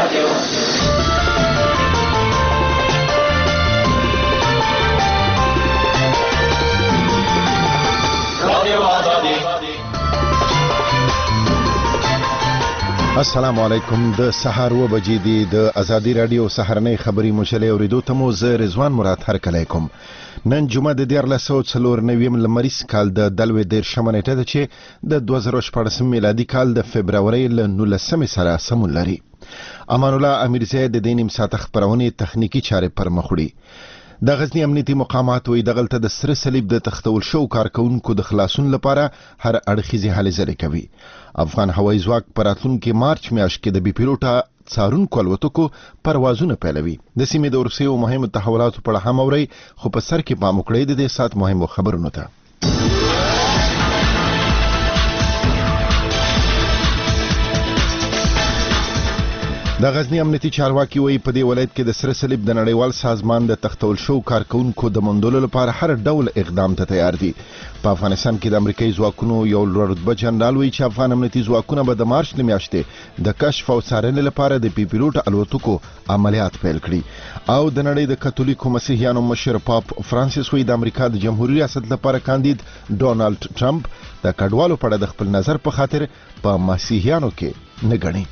السلام علیکم د سحر و بجې دی د ازادي رادیو سحرنۍ خبری مشلې اوریدو ته مو زه رضوان مراد هرکلی کوم. نن جمعه د 1494 لمریز کال د 12 نیټه ده چې د 2014 میلادي کال د فبراورۍ ل 19 سره سمون لري. امان الله امیرزی د دینیم ساعت خبرونه تخنیکی چارې پر مخ وړي. د غزنی امنیتي مقامات وی دغلته د سره صلیب د تختول شو کارکونکو د خلاصون لپاره هر اړخیزي هلې ځلې کوي. افغان هوایي ځواک پر راتلونکي مارچ میاشت کې د بي پیلوټه څارونکو الوتکو پروازونه پیلوي. د سیمې د روسیې او مهمو تحولاتو په اړه هم اوري، خو په سر کې پام وکړئ د دې سات مهمو خبرونو ته. د غزنی امنیتي چارواکي وی په دې ولایت کې د سره صلیب د نړیوال سازمان د تختول شو کارکونکو د موندلو لپاره هر ډول اقدام ته تیار دي. په افغانستان کې د امریکایي ځواکونو یو لوړ رتبه جنرال وی چې افغان امنیتي ځواکونه به د مارچ میاشتې د کشف او څارنې لپاره د بي پیلوټ الوتکو عملیات پیل کړي. او د نړۍ د کاتولیکو مسیحیانو مشر پاپ فرانسیس وی د امریکا د جمهوریت ریاست لپاره کاندید ډونالد ټرمپ د کډوالو په اړه د خپل نظر په خاطر په مسیحیانو کې نه ګڼي.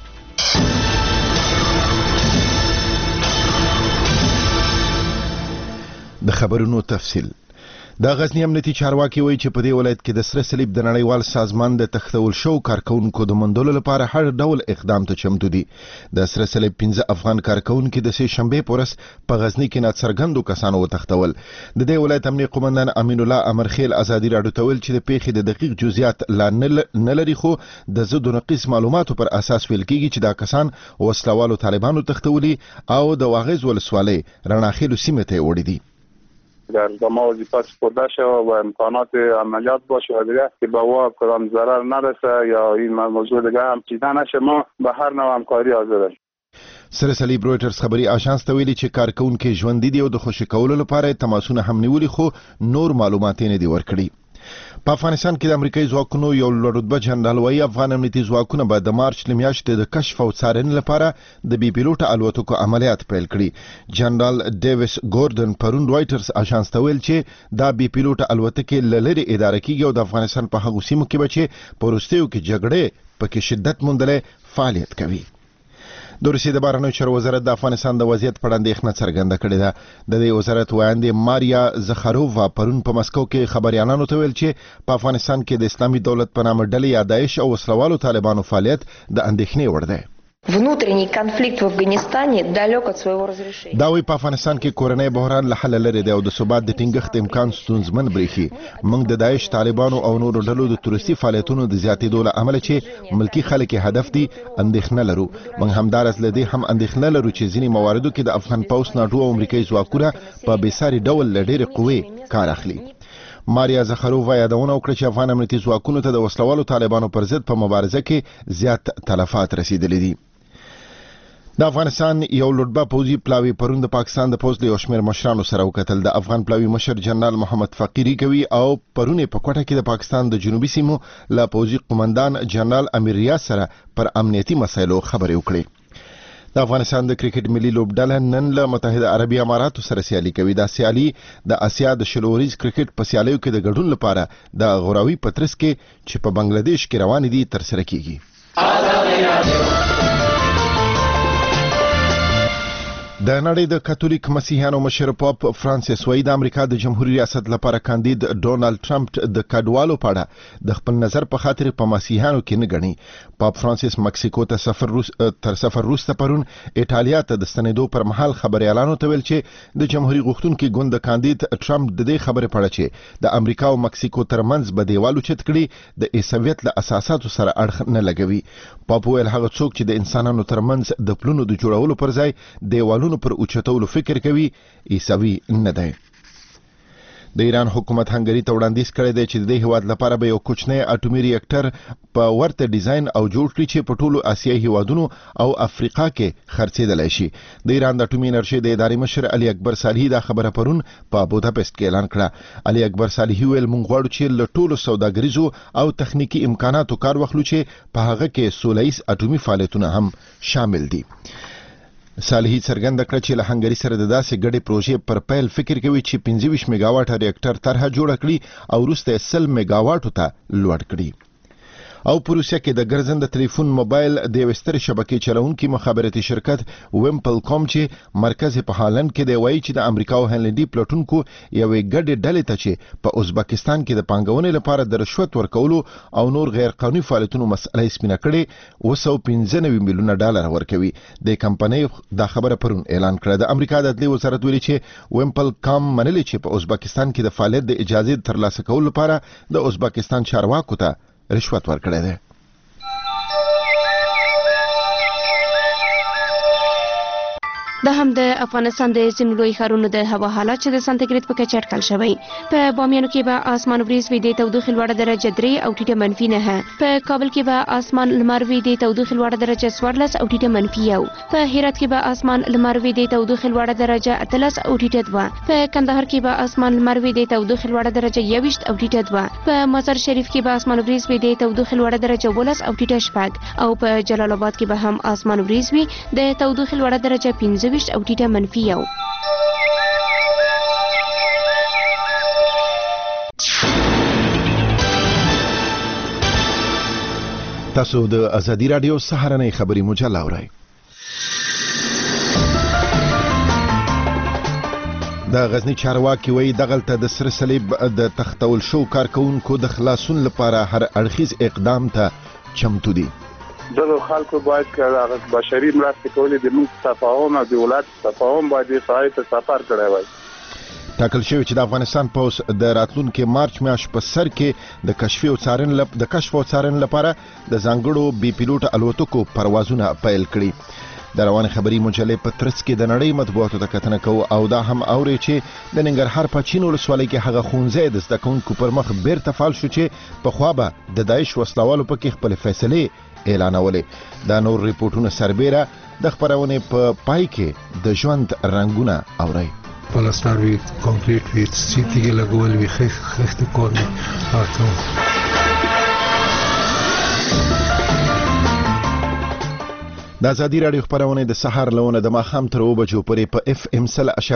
د خبرونو تفصیل. د غزنی امنیتي چارواکي وایي چې په دې ولایت کې د سره صلیب د نړیوال سازمان د تختول شو کارکونکو د موندلو لپاره هر ډول اقدام ته چمتو دي. د سره صلیب 15 افغان کارکونکو د سه شنبه پورس په غزنی کې ناڅرګندو کسانو وتښتول. د دې ولایت امنیتي قومندان امین الله امرخیل ازادي راډیو ته ویل چې د پیښې د دقیق جزئیات لا نه لري، خو د زړو نقیص معلوماتو پر اساس ویل کیږي چې دا کسان وسلوالو طالبانو تختولي او د واغز ولسوالۍ رڼاخیلو سیمه ته وړي دي. در دما وظیفه سپرده شود و امکانات عملیات باشه و دیگه که به وا کدام ضرر نرسه یا این موضوع دیگه هم چیزا نشه، ما به هر نوع همکاری حاضریم. سره صلیب رویټرز خبري آژانس ته ویلي چې کارکونکو ژوند دي او د خوشی کولو لپاره تماسونه هم نیولي، خو نور معلومات نه دي ورکړي. په افغانستان کې د امریکایي ځواکونو یو لوړ رتبه جنرال وایي افغان امنیتي ځواکونه به د مارچ میاشتې د کشف او څارنې لپاره د بي پیلوټ الوتکو عملیات پیل کړي. جنرال ډیویس ګوردن پرون رویټرز آژانس ته ویل چې دا بي پیلوټ الوتکې لری اداره کیږي او د افغانستان په هغو سیمو کې به چې په وروستیو کې جګړې پکې شدت موندلې فعالیت کوي. د روسیې د بهرنیو چارو وزارت د افغانستان د وضعیت په اړه اندېښنه څرګنده کړې ده. د دې وزارت وایندې ماریا زخارووا پرون په مسکو کې خبريالانو ته ویل چې په افغانستان کې د اسلامي دولت په نامه ډلې یا داعش او وسلوالو طالبانو فعالیت د اندېښنې وړ دی. Внутренний конфликт в Афганистане далек от своего разрешения. دا وی په افغانستان کې کورنۍ بحران له حل لري دی او د ثبات د ټینګښت امکان ستونزمن بریښي. موږ د داعش طالبانو او نورو ډلو د تروریستي فعالیتونو د زیاتېدو له امله چې ملکی خلک هدف دي اندېښنه لرو. موږ همدارس لدی هم اندېښنه لرو چې ځینې مواردو کې د افغان پولیس ناټو او امریکایي ځواکونه په بیساري ډول له ډېرې قوې کار اخلي. ماریا زخارووا یادونه وکړه چې افغان امنیتي ځواکونو ته د وسلوالو طالبانو پر ضد په مبارزه کې زیات تلفات رسیدلي دي. د افغانستان یو لوړبه پوځي پلاوی پرون د پاکستان د پوځ له یو شمېر مشرانو سره وکتل. د افغان پلاوی مشر جنرال محمد فقیری کوي او پرون په کوټه کې د پاکستان د جنوبي سیمو له پوځي قومندان جنرال امیر ریاض سره پر امنیتي مسایلو خبرې وکړې. د افغانستان د کرکټ ملي لوبډله نن له متحده عربي اماراتو سره سیالي کوي. دا سیالي د اسیا د شلوریز کرکټ په سیالیو کې د ګډون لپاره د غوراوي پترس کې چې په بنگلاديش کې روان دي تر سره کیږي. د نړۍ د کاتولیک مسیحیانو مشر پاپ فرانسیس وایي د امریکا د جمهوریت ریاست لپاره کاندید ډونالد ټرمپ د کډوالو په اړه د خپل نظر په خاطر په مسیحیانو کې نه ګڼي. پاپ فرانسیس مکسیکو ته تر سفر وروسته پرون ایټالیا ته د ستنېدو پر مهال خبريالانو ته ویل چې د جمهوریت غوښتونکي ګوند کاندید ټرمپ د دې خبرې په اړه چې د امریکا او مکسیکو ترمنځ به دیوالو چت کړي د عیسویت له اساساتو سره اړخ نه لګوي. پاپ ویل هغه څوک چې د انسانانو ترمنځ د پلونو د جوړولو پر ځای دیوالونو پر اوچتولو فکر کوي عیسوي نه دی. د ایران حکومت هنګری ته وړاندیز کړی دی چې د دې هیواد لپاره به یو کوچنی اټومي ریاکټر په ورته ډیزاین او جوړ کړي چې په ټولو آسیایي هیوادونو او افریقا کې خرڅېدلی شي. د ایران د اټومي انرژي د ادارې مشر علي اکبر صالحي دا خبره پرون په بوداپست کې اعلان کړه. علي اکبر صالحي ویل موږ غواړو چې له ټولو سوداګریزو او تخنیکی امکاناتو کار واخلو چې په هغه کې سولهییز اټومي فعالیتونه هم شامل دي. صالحي څرګنده کړه چې له هنګري سره د داسې ګډې پروژې پر پیل فکر کوي چې 25 میگاواټ ریاکټر طرحه جوړه کړي او وروسته 100 میگاواټ ته لوړ کړي. او په روسیه کې د ګرځنده ټلیفون موبایل د وستر شبکې چلونکي مخابراتي شرکت ویمپل کوم چې مرکز په هالند کې دی وایي چې د امریکا او هلندي پلټونکو یوې ګډې ډلې ته چې په ازبکستان کې د پانګونې لپاره د رشوت ورکولو او نور غیر قانوني فعالیتونو مسئله سپینه کړې 295 میلیون ډالر ورکوي. د کمپنۍ دا خبره پرون اعلان کړه. د امریکا د عدلي وزارت ویلي چې ویمپل کوم منلي چې په ازبکستان کې د فعالیت د اجازه ترلاسه کولو لپاره د ازبکستان چارواکو ته رشوت ورکړی دی. د هم د افغانستان د ځینو لوی ښارونو د هوا حالات چې د سانتیګریډ په کچه اټکل شوی. په بامیانو کې به اسمان وریځ وي، د تودوخې لوړه درجه 3 او ټیټه منفي 9. په کابل کې به اسمان لمر وي، د تودوخې لوړه درجه 14 او ټیټه منفي 1. په هرات کې به اسمان لمر وي، د تودوخې لوړه درجه 13 او ټیټه 2. په کندهار کې به اسمان لمر وي، د تودوخې لوړه درجه 21 او ټیټه 2. په مزار شریف کې به اسمان وریځ وي، د تودوخې لوړه درجه 12 او ټیټه 4. او په جلال آباد کې به هم اسمان وریځ وي، د تودوخې لوړه درجه 15 او ټیټه منفي 1. تاسو د ازادي رادیو سهارنۍ خبري مجله اورئ. د غزنی چارواکي وایي دغلته د سره صلیب د تختول شو کارکونکو د خلاصون لپاره هر اړخیز اقدام ته چمتو دي. دغه خلکو باید که بشري مرستې کولې د موږ تفاهم او د ولایت تفاهم باید د سړی ته سفر کړی وای. ټاکل شوی چې د افغانستان پوز د راتلونکي مارچ میاشت په سر کې د کشف او څارنې لپاره د ځانګړو بي پیلوټ الوتکو پروازونه پیل کړي. د روان خبري مجلې په ترڅ کې د نړۍ مطبوعاتو ته کتنه کوو او دا هم اوري چې د ننګرهار په چین ولسوالۍ کې هغه ښوونځی د زده کوونکو پر مخ بیرته فعال شو چې پخوا به د داعش وسلوالو پکې خپل فیصلې اعلانولې. دا نور ریپورتونه سربیره د خبرونې په پای کې د ژوند رنگونه اوري. پلاستر وی کانکریټ وی سیټي کې لګول وی خښت کول راته. د ازادي رادیو خبرونه د سحر لونه د ماخام تر 2 بجو پورې په اف ام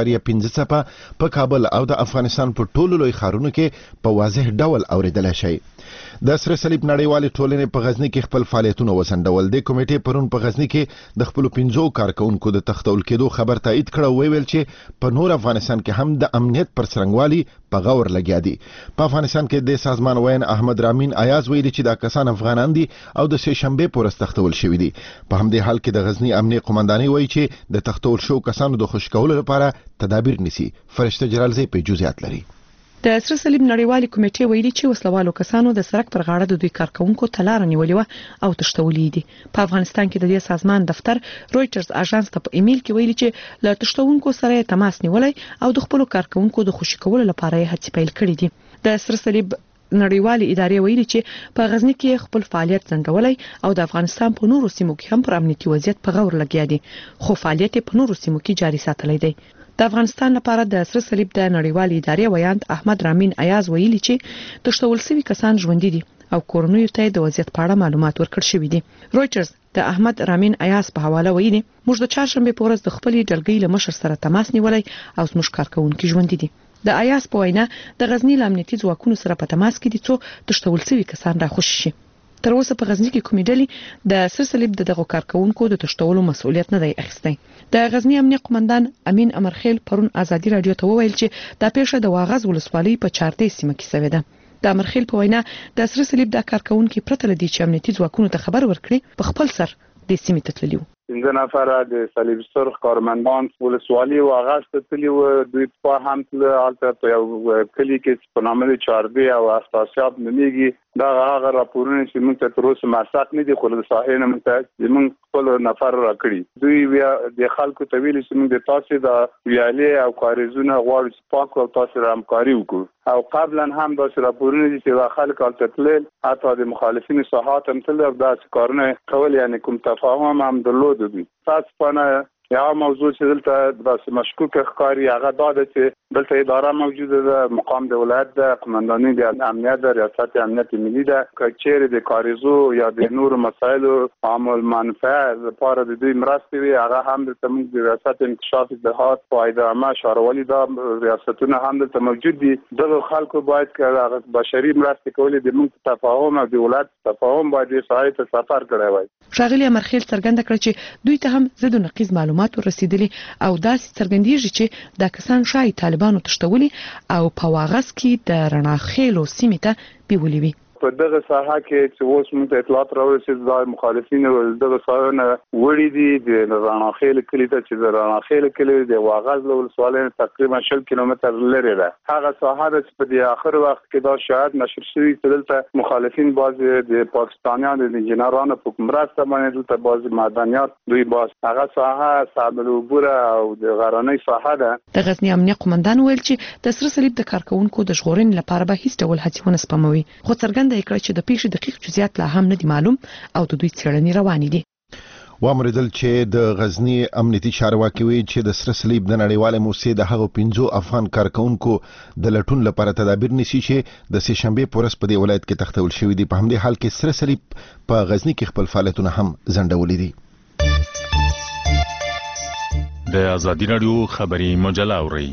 0.5 په کابل او د افغانستان په ټولو لوی ښارونو کې په واضح ډول اوریدل شي. د سره صلیب نړیوالې ټولنې په غزنی کې خپل فعالیتونه وسنډول. د کمیټې پرون په غزنی کې د خپل 15 کارکونکو د تختول کېدو خبر تایید کړه. ویل چې په نور افغانستان کې هم د امنیت پر څرنګوالي په غور لګیا دي. په افغانستان کې د سازمان وین احمد رامین ایاز ویلي چې دا کسان افغانان دي او د سه شنبه پورې تختول شوی دي. په همدې حال کې د غزنی امنیت قومندانۍ وایي چې د تختول شو کسانو د خوشکولو لپاره تدابیر نیسي. فرشته جلالزی په جزئیات لري. د سره صلیب نړیوالې کمیټې ویلي چې وسلوالو کسانو د سړک پر غاړه د دوی کارکونکو تلار نیولې و او تښتولې دي. په افغانستان کې د دې سازمان دفتر رويټرز اژانس ته په ایمیل کې ویلي چې له تښتونکو سره تماس نیولای او د خپل کارکونکو د خوشی کولو لپاره هڅې پیل کړې دي. د سره صلیب نړیوالې ادارې ویلي چې په غزنی کې خپل فعالیت څنګهولای او د افغانستان په نورو سیمو کې هم پر امنیتي وضعیت په غور لګیا دي، خو فعالیت په نورو سیمو کې جاري ساتلی دی. د افغانستان لپاره د سره صلیب د نړیوالې ادارې ویاند احمد رامین ایاز ویلي چې تښتول شوي کسان ژوندۍ دي او کورنیو ته د وضعیت په اړه معلومات ورکړل شوي دي. رويټرز د احمد رامین ایاز په حواله ویلي موږ د چهارشنبه په ورځ د خپل ډلګۍ له مشر سره تماس نیولای او زموږ کارکونکو ژوندۍ دي. د ایاز په وینا د غزنی امنیتي ځواکونو سره په تماس کې دي څو تښتول شوي کسان راخوشي شي. تر اوسه په غزنی کې کومې ډلې د سره صلیب دغه کارکونکو د تښتولو مسؤلیت نه دی اخیستی. د غزنی امنیت قومندان امین امرخیل پرون ازادي رادیو ته وویل چې دا پیښه د واغز ولسوالۍ په 14 سیمه کې شوې ده. د امرخیل په وینا د سره صلیب د کارکونکو پرته لدی چې امنیتي ځواکونو ته خبر ورکړي په خپل سر د سیمې ته تللی و. 15 نفر د صلیب سرخ کارمندان ولسوالۍ او اغاز ته تللی و. دوی په هم تل په یو کلی کې په نامه 14 او اساسيات نمیږي. دا هغه راپورونه چې موږ ته تر اوسه مساق نه دي خو د صحه نه موږ خپل نفر راکړي. دوی بیا د خلکو ته ویل چې موږ د تاسو د ویالې او کاریزونه غواړو چې پاک او تاسو را همکاري وکړو. او قبلا هم دا راپورونه دي چې خلک التتلل حتی د مخالفین صحات هم تل دا کارونه کول، یعنی کوم تفاهم هم درلود. تاسو په یا موضوع چې دلته د مشکوک ښکاری هغه دا ده چې دلته اداره موجوده ده، مقام د ولایت ده، قمانداني د امنیت ده، ریاست امنیت ملي ده، کچېر د کاریزو یا د نور مسایلو عامل منفعه لپاره د دوی مرستې وي، هغه هم د موږ د ریاست انکشاف اصلاحات فایده شاروالي دا ریاستونه هم دلته موجود دي. دغه خلکو باید که بشري مرستې کولې د موږ تفاهم او د ولایت تفاهم باید د سړی ته سفر کړی وای. ښاغلي امرخیل څرګنده کړه چې دوی ته هم ضد نقیض معلومات ورسېدلي او داسې څرګندېږي چې دا کسان شاید طالبانو تشتولي او په واغس کې د رڼاخېلو سیمې ته بیولي وي. په دغه ساحه کې چې اوس موږ اطلاعات راورسېد د مخالفین دغه ساحونه وړي دي د رڼاخېل کلی ته چې د رڼاخېل کلی د واغز له ولسوالۍ تقریبا 10 کیلومتر لري ده. هغه ساحه چې په دې اخر وخت کې دا شاید نشر شوی چې دلته مخالفین بعضی د پاکستانیانو د انجنیرانو په مرسته باندې دلته بعضی معدنیات دوی باز هغه ساحه صابر وبره او د غرانۍ ساحه ده. د غزنی امنیه قومندان ویل چې د سره صلیب د کارکونکو د ژغورنې لپاره به هیڅ ډول هڅې ونه سپموي، خو څرګند د کړه چې د پیښې دقیق جزئیات لا هم نه دي معلوم او د دوی څېړنې روانې دي. وامردل چې د غزنی امنیتي چارواکي وی چې د سره صلیب د نړیوال موسسې د هغو 15 افغان کارکونکو د لټون لپاره تدابیر نیسي چې د سه شنبه پورس په دې ولایت کې تختول شوی دی. په همدې حال کې سره صلیب په غزنی کې خپل فعالیتونه هم ځنډولي دي. د ازادي رادیو خبري مجله اوري.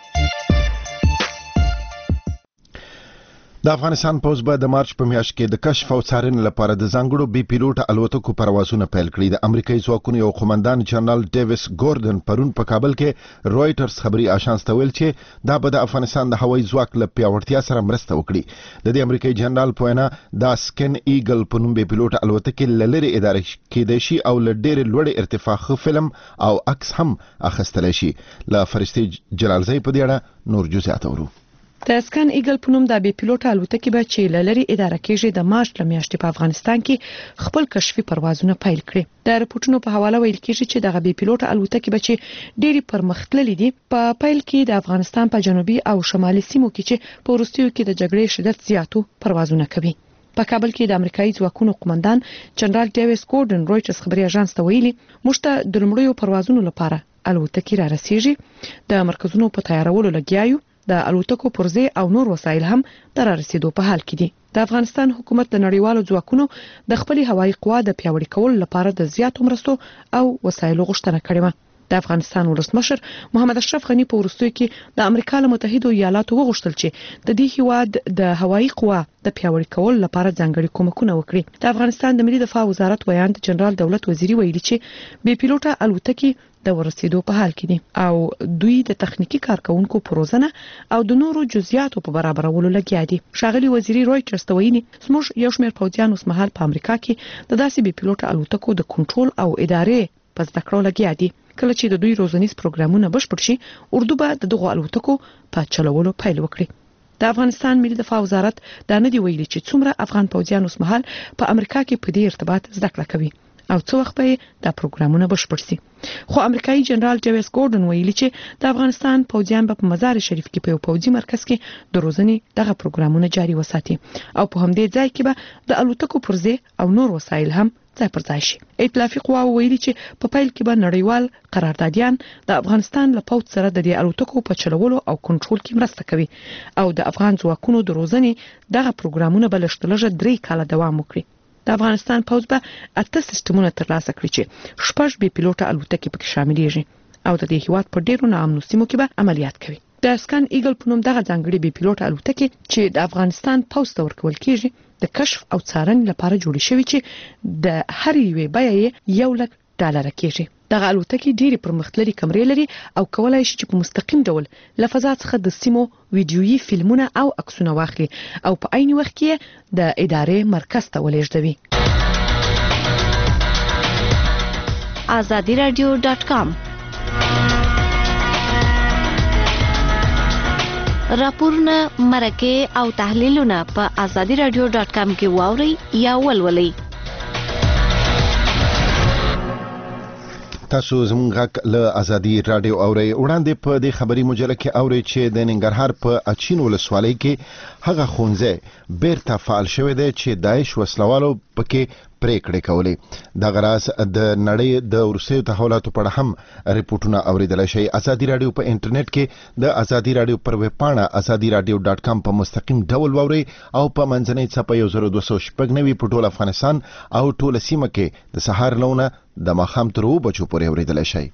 د افغانستان پوز به د مارچ په میاشت کې د کشف او څارنې لپاره د ځانګړو بي پیلوټ الوتکو پروازونه پیل کړي. د امریکایي ځواکونو یو قومندان جنرال ډیویس ګوردن پرون په کابل کې رويټرز خبري آژانس ته ویل چې دا به د افغانستان د هوایي ځواک له پیاوړتیا سره مرسته وکړي. د دې امریکایي جنرال په وینا دا سکن ایګل په نوم بي پیلوټ الوتکې له لرې اداره کېدای شي او له ډېرې لوړې ارتفاع فلم او عکس هم اخیستلی شي. له فرشتي جلالزی په دې اړه نور جزئیات اورو. د سکن ایګل په نوم د بي پیلوټ الوتکې به چې لری اداره کېږي د مارچ له میاشتې په افغانستان کې خپل کشفي پروازونه پیل کړي. د رپورټونو په حواله ویل کېږي چې د بي پیلوټ الوتکې به چې ډېری پرمختللي دي په پیل کې د افغانستان په جنوبي او شمالي سیمو کې چې په وروستیو کې د جګړې شدت زیاتو پروازونه کوي. په کابل کې د امریکایي ځواکونو قومندان جنرال ډیویس ګوردن رويټرز خبري آژانس ته ویلي موږ ته د لومړیو پروازونو لپاره الوتکې را رسیږي، د مرکزونو په تیارولو لګیایو، د الوتکو پرزې او نور وسایل هم تر رسیدو په حال کې دي. د افغانستان حکومت د نړیوالو ځواکونو د خپل هوایي قوا د پیاوړي کولو لپاره د زیاتو مرستو او وسایلو غوښتنه کړې و. د افغانستان ولسمشر محمد اشرف غنی په وروستیو کې د امریکا له متحده ایالاتو وغوښتل چې د دې هیواد د هوایي قوا د پیاوړي کولو لپاره ځانګړي کومکونه وکړي. د افغانستان د ملي دفاع وزارت ویاند جنرال دولت وزیری ویلي چې بي پیلوټه الوتکې د ورسېدو په حال کې دي او دوی د تخنیکی کارکونکو پروژنه او د نورو جزئیاتو په برابرولو لګیا دي. ښاغلي وزیری رويټرز ته ویلي زموږ یو شمېر پوځیان اوس مهال په امریکا کې د داسې بي پیلوټه الوتکو د کنټرول او ادارې په زده کړو لګیا دي. کله چې د دوی روزنیز پروګرامونه بشپړ شي اردو به د دغو الوتکو په چلولو پیل وکړي. د افغانستان ملي دفاع وزارت دا نه دی ویلي چې څومره افغان پوځیان اوس مهال په امریکا کې په دې ارتباط زده کړه کوي او څو وخت به دا پروګرامونه بشپړ شي. خو امریکایي جنرال ډیویس ګوردن ویلي چې د افغانستان پوځیان په مزار شریف کې په یو پوځي مرکز کې د روزنې دغه پروګرامونه جاري وساتي او په همدې ځای کې به د الوتکو پرزې او نور وسایل هم ځای پر ځای شي. ائتلافي قواو ویلي چې په پیل کې به نړیوال قراردادیان د افغانستان له پوځ سره د دې الوتکو په چلولو او کنټرول کې مرسته کوي او د افغان ځواکونو د روزنې دغه پروګرامونه به لږ 3 کاله دوام وکړي. د افغانستان پوځ به 8 سیستمونه ترلاسه کړي چې 6 بي پیلوټه الوتکې پکې شاملېږي او د دې هیواد په ډیرو ناامنو سیمو کې به عملیات کوي. د سکن ایګل په نوم دغه ځانګړي بي پیلوټه الوتکې چې د افغانستان پوځ ته ورکول کېږي د کشف او څارنې لپاره جوړې شوې چې د هر یوې بیه $1,00,000 کېږي. دغه الوتکې ډېری پرمختللي کمرې لري او کولای شي چې په مستقیم ډول له فضا څخه د سیمو ویډیويي فلمونه او عکسونه واخلي او په عین وخت کې د ادارې مرکز ته ولېږدوي. azadiradio.com راپورونه، مرکه او تحلیلونه په azadiradio.com کې واورئ یا ولولئ. تاسو زموږ غږ له ازادي رادیو اورئ. وړاندې په دې خبري مجله کې اورئ چې د ننګرهار په اچین ولسوالۍ کې هغه ښوونځی بیرته فعال شوی دی چې داعش وسلوالو پکې پریکړې کولې د غراس د نړۍ د روسیې تحولاتو په اړه هم ریپورتونه اوریدل شي. ازادي رادیو په انټرنیټ کې د ازادي رادیو پر ویب پاڼه azadiradio.com په مستقیم ډول واوري او په منځنۍ څپه 1296 په ټول افغانستان او ټول سیمه کې د سهار لونه د ماښام تر 2 بجو پورې اوریدل شي.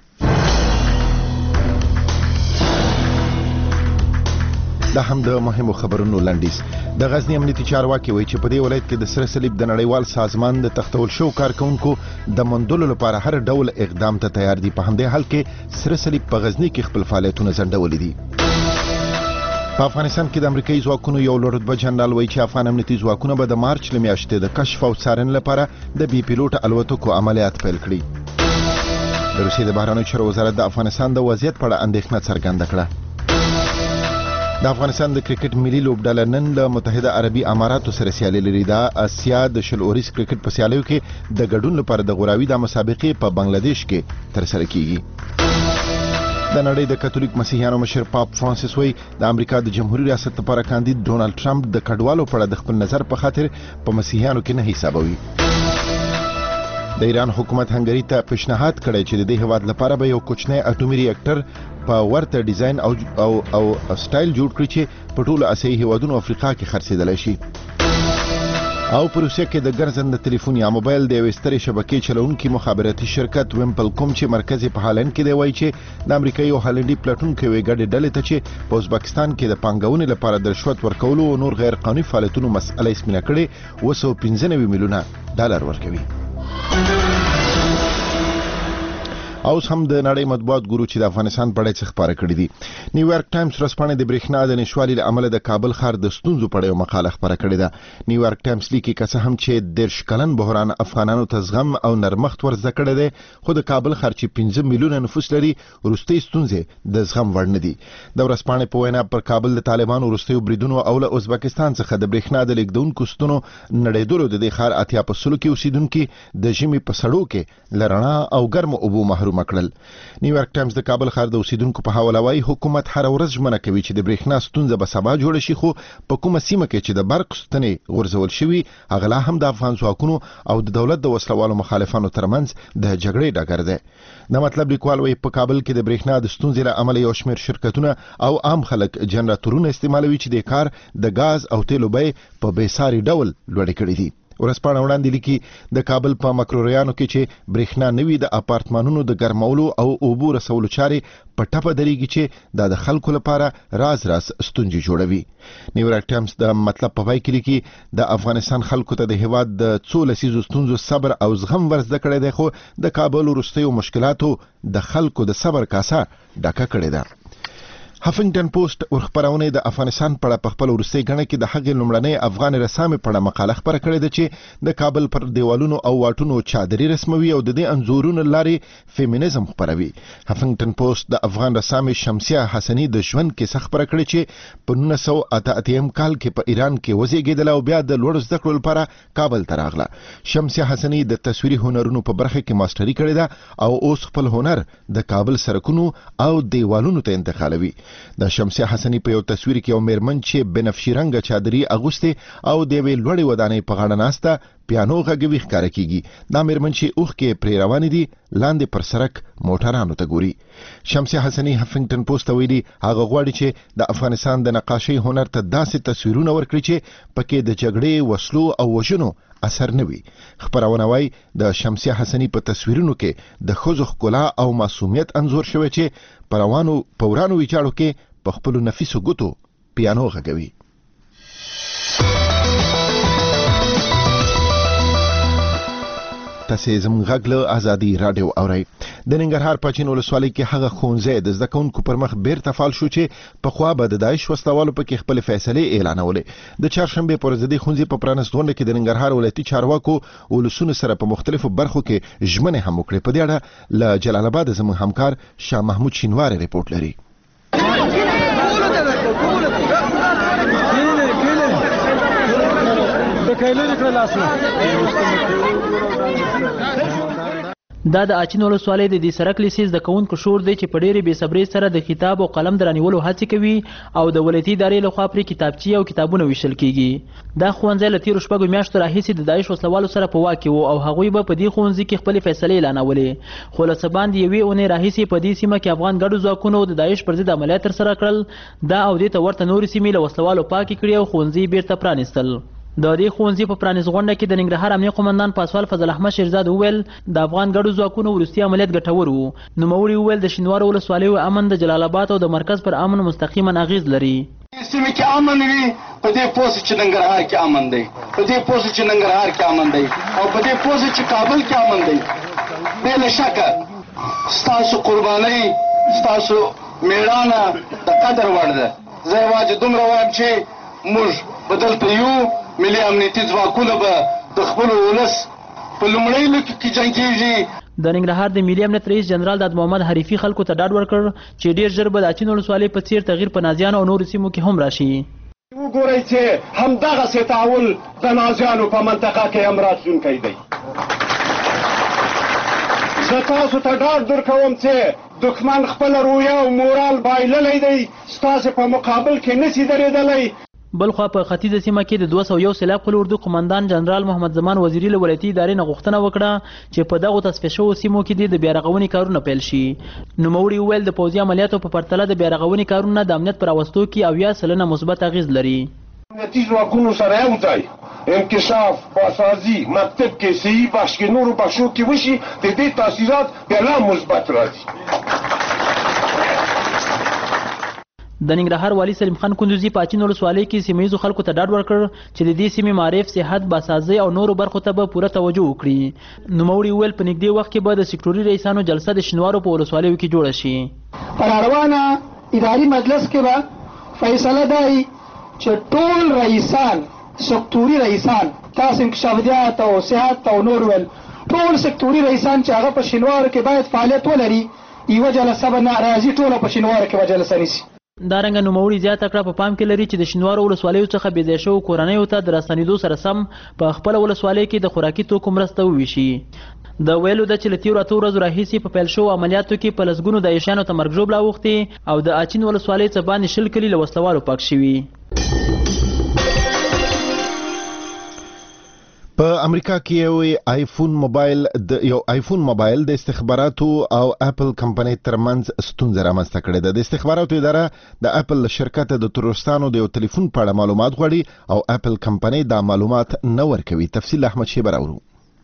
دا هم د مهمو خبرونو لنډیز. د غزنی امنیتي چارواکي وایي چې په دې ولایت کې د سره صلیب د نړیوال سازمان د تختول شو کارکونکو د مندلو لپاره هر ډول اقدام ته تیار دي. په همدې حال کې سره صلیب په غزنی کې خپل فعالیتونه ځنډولي دي. په افغانستان کې د امریکایي ځواکونو یو لوړ رتبه جنرال وایي چې افغان امنیتي ځواکونه به د مارچ له میاشتې د کشف او څارنې لپاره د بي پیلوټ الوتکو عملیات پیل کړي. د روسیې د بهرنیو چارو وزارت د افغانستان د وضعیت په اړه اندېښنه څرګنده کړه. د افغانستان د کرکټ ملي لوبډله نن له متحده عربي اماراتو سره سیالي لري. د اسیا د شل اوريز کرکټ په سیالیو کې د ګډون لپاره د غوراوي د مسابقې په بنگلاديش کې ترسره کیږي. د نړۍ د کاتولیک مسیحیانو مشر پاپ فرانسیس وایي د امریکا د جمهوریت ریاست لپاره کاندید ډونالد ټرمپ د کډوالو په اړه د خپل نظر په خاطر په مسیحیانو کې نه حسابوي. د ایران حکومت هنګری ته پیشنهاد کړی چې د دې هیواد لپاره به یو کوچنی اټومي ریاکټر په ورته ډیزاین او سټایل جوړ کړي چې په ټولو اسیایي هیوادونو افریقا کې خرڅېدلی شي. او په روسیه کې د ګرځنده ټلیفون یا موبایل د یوې سترې شبکې چلوونکي مخابراتي شرکت ویمپل کوم چې مرکز په هالند کې دی وایي چې د امریکایي او هالندي پلټونکو یوې ګډې ډلې ته چې په ازبکستان کې د پانګونې لپاره د رشوت ورکولو او نور غیر قانوني فعالیتونو مسئله یې سپینه کړې 295 میلیونه ډالر ورکوي. اوس هم د نړۍ مطبوعات ګورو چې د افغانستان په اړه څه خبره کړې دي. نیویارک ټایمز ورځپاڼه د برېښنا د نشوالي له امله د کابل ښار د ستونزو په اړه یو مقاله خبره کړې ده. نیویارک ټایمز لیکي که څه هم چې 10 کلن بحران افغانانو ته زغم او نرمښت ورزده کړی دی، خو د کابل ښار چې 15 میلیونه نفوس لري وروستۍ ستونزې د زغم وړ نه دي. د ورځپاڼې په وینا پر کابل د طالبانو وروستیو بریدونو او له ازبکستان څخه د برېښنا د لیږدونکو ستنو نړېدلو د دې ښار 80% کې اوسیدونکي د ژمي په سړو کې له رڼا او ګرمو اوبو محروم کړل. نیویارک ټایمز د کابل ښار د اوسیدونکو په حواله وایي حکومت هر ورځ ژمنه کوي چې د برېښنا ستونزه به سبا جوړه شي، خو په کومه سیمه کې چې د برق ستنې غورځول شوي هغه لا هم د افغان ځواکونو او د دولت د وسلوالو مخالفانو ترمنځ د جګړې ډګر دی. د مطلب لیکوال وایي په کابل کې د برېښنا د ستونزې له امله یو شمېر شرکتونه او عام خلک جنراتورونه استعمالوي چې د کار د ګاز او تیلو بیې په بېساري ډول لوړې کړي دي. ورځپاڼه وړاندې لیکي د کابل په مکروریانو کې چې برېښنا نوي د اپارتمانونو د ګرمولو او اوبو رسولو چارې په ټپه درېږي چې د خلکو لپاره راز ستونزې جوړوي. نیویارک ټایمز د مطلب په پای کې لیکي د افغانستان خلکو ته د هیواد د څو لسیزو ستونزو صبر او زغم ورزده کړی دی، خو د کابل وروستیو مشکلاتو د خلکو د صبر کاسه ډکه کړې ده. هافنګټن پوسټ ورخبرونه د افغانستان په اړه په خپل وروستي غڼه کې د هغې لومړنۍ افغان رسامې په اړه مقاله خبره کړې ده چې د کابل پر دیوالونو او واټونو چادرې رسموي او د دې انځورونو لارې فیمینیزم خپروي. هافنګټن پوسټ د افغان رسامې شمسیه حسنی د ژوند کیسه خبره کړې چې په 1988 کال کې په ایران کې وزیږېدله او بیا د لوړو زده کړو لپاره کابل ته راغله. شمسیه حسنی د تصویري هنرونو په برخه کې ماستري کړې ده او اوس خپل هنر د کابل سرکونو او دیوالونو ته انتقالوي. د شمسیه حسنی په یو تصویر کې یو میرمن چې بنفشي رنګه چادري اغوستې او د یوې لوړې ودانۍ په غاړه ناسته پیانو غږوي ښکاره کیږي. دا میرمن چې اوښکې پرې روانې دي لاندې پر سړک موټرانو ته ګوري. شمسیه حسنی هافنګټن پوسټ ته ویلي هغه غواړي چې د افغانستان د نقاشۍ هنر ته داسې تصویرونه ورکړي چې پکې د جګړې، وسلو او وژنو اثر نه وي. خبرونه وایي د شمسیه حسنی په تصویرونو کې د ښځو ښکلا او معصومیت انځور شوی چې په ورانو ویجاړو کې په خپلو نفیسو ګوتو پیانو غږوي. تاسې زموږ غږ له ازادي راډیو اورئ. د ننګرهار پاچین ولسوالۍ کې هغه ښوونځی د زده کوونکو پر مخ بیرته فعال شو چې پخوا به د داعش وسلوالو پکې خپلې فیصلې اعلانولې. د چهارشنبې په ورځ د دې ښوونځي په پرانست غونډه کې د ننګرهار ولایتي چارواکو ولسونو سره په مختلفو برخو کې ژمنې هم وکړې. په دې اړه له جلال آباد زموږ همکار شاه محمود شینواری رپورټ لري. دا د اچین ولسوالۍ د دې سرک لیسې زده کوونکو شور دی چې په ډېرې بېصبرۍ سره د کتاب او قلم د رانیولو هڅې کوي او د ولایتي ادارې لخوا پرې کتابچې او کتابونه ویشل کیږي. دا ښوونځی له تېرو 6 میاشتو راهیسې د داعش وسلوالو سره په واک کې و او هغوی به په دې ښوونځي کې خپلې فیصلې اعلانولې، خو له څه باندې یوې اونۍ راهیسې په دې سیمه کې افغان ګډو ځواکونو د داعش پر ضد عملیات ترسره کړل. دا او دې ته ورته نورې سیمې له وسلوالو پاکې کړي او ښوونځي بیرته پرانیستل. د دې ښوونځي په پرانیست غونډه کې د ننګرهار امنیه قومندان پاسوال فضل احمد شیرزاد وویل د افغان ګډو ځواکونو وروستي عملیات ګټور و. نوموړي وویل د شینوارو ولسوالیو امن د جلال آباد او د مرکز پر امن مستقیما اغیز لري. سیمه کې امن وي، په دې پوسټ چې ننګرهار کې امن دی، په دې پوسټ چې ننګرهار کې امن دی او په دې پوسټ چې کابل کې امن دی. بلا شک ستاسو قرباني، ستاسو میړانه د قدر وړ ده. زه یوازې دومره وایم چې موږ بدلته یو ملي امنیتي ځواکونه به د خپل ولس په لومړۍ لکه کې جنګېږي. د ننګرهار د ملي امنیت رئیس جنرال داد محمد حریفي خلکو ته ډاډ ورکړ چې ډیر ژر به د اچین ولسوالۍ په څیر تغییر په نازیانو او نورو سیمو کې هم راشي. وګورئ چې همدغسې تعامل د نازیانو په منطقه کې هم راتلونکی دی. زه تاسو ته ډاډ درکوم چې دښمن خپله رویه او مورال بایللی دی، ستاسې په مقابل کې نشي درېدلی. بلخوا په ختیځه سیمه کې د 201 سیلاب قل اردو قمندان جنرال محمد زمان وزیري له ولایتي ادارې نه غوښتنه وکړه چې په دغو تصفیه شوو سیمو کې د بیارغونې کارونه پیل شي. نوموړي وویل د پوځي عملیاتو په پرتله د بیارغونې کارونه د امنیت په راوستو کې 80% مثبت اغیز لري. امنیتي ځواکونو سره یو ځای انکشاف، بازسازي، مکتب کې صحي بخش کې نورو بخشو کې وشي، د دې تاثیرات بیا لا مثبت راځي. د ننګرهار والي سلیم خان کندوزي په اچین ولسوالۍ کې سیمه ییزو خلکو ته ډاډ ورکړ چې د دې سیمې معارف، صحت، بازسازي او نورو برخو ته به پوره توجه وکړي. نوموړي وویل په نږدې وخت کې به د سکتوري رئیسانو جلسه د شینوارو په ولسوالیو کې جوړه شي. په روانه اداري مجلس کې به فیصله دی چې ټول رئیسان، سکتوري رئیسان، تاسو انکشافیات او صحت او نور ول ټول سکتوري رئیسان چې هغه په شینوارو کې باید فعالیت ولري، یوه جلسه به ناراضي ټوله په شینوارو کې به جلسه نیسي. دارنګه نوموړي زیاته کړه په پام کې لري چې د شینوارو ولسوالیو څخه بې ځای شوو کورنیو ته د راستنېدو سره سم په خپله ولسوالۍ کې د خوراکي توکو مرسته وویشي. د ویلو ده چې له تېرو 8 ورځو راهیسې په پیل شوو عملیاتو کې په لسګونو داعشیانو ته مرګ ژوبله اوښتې او د اچین ولسوالۍ څخه باندې 20 کلي له وسلوالو پاک شوي. په امریکا کې یو آیفون موبایل د استخباراتو او اپل کمپنۍ ترمنځ ستونزه رامنځته کړې ده. د استخباراتو اداره د اپل شرکت د تروریستانو د یو ټلیفون په اړه معلومات غواړي او اپل کمپنۍ دا معلومات نه ورکوي. تفصیل احمد شیبر اورو.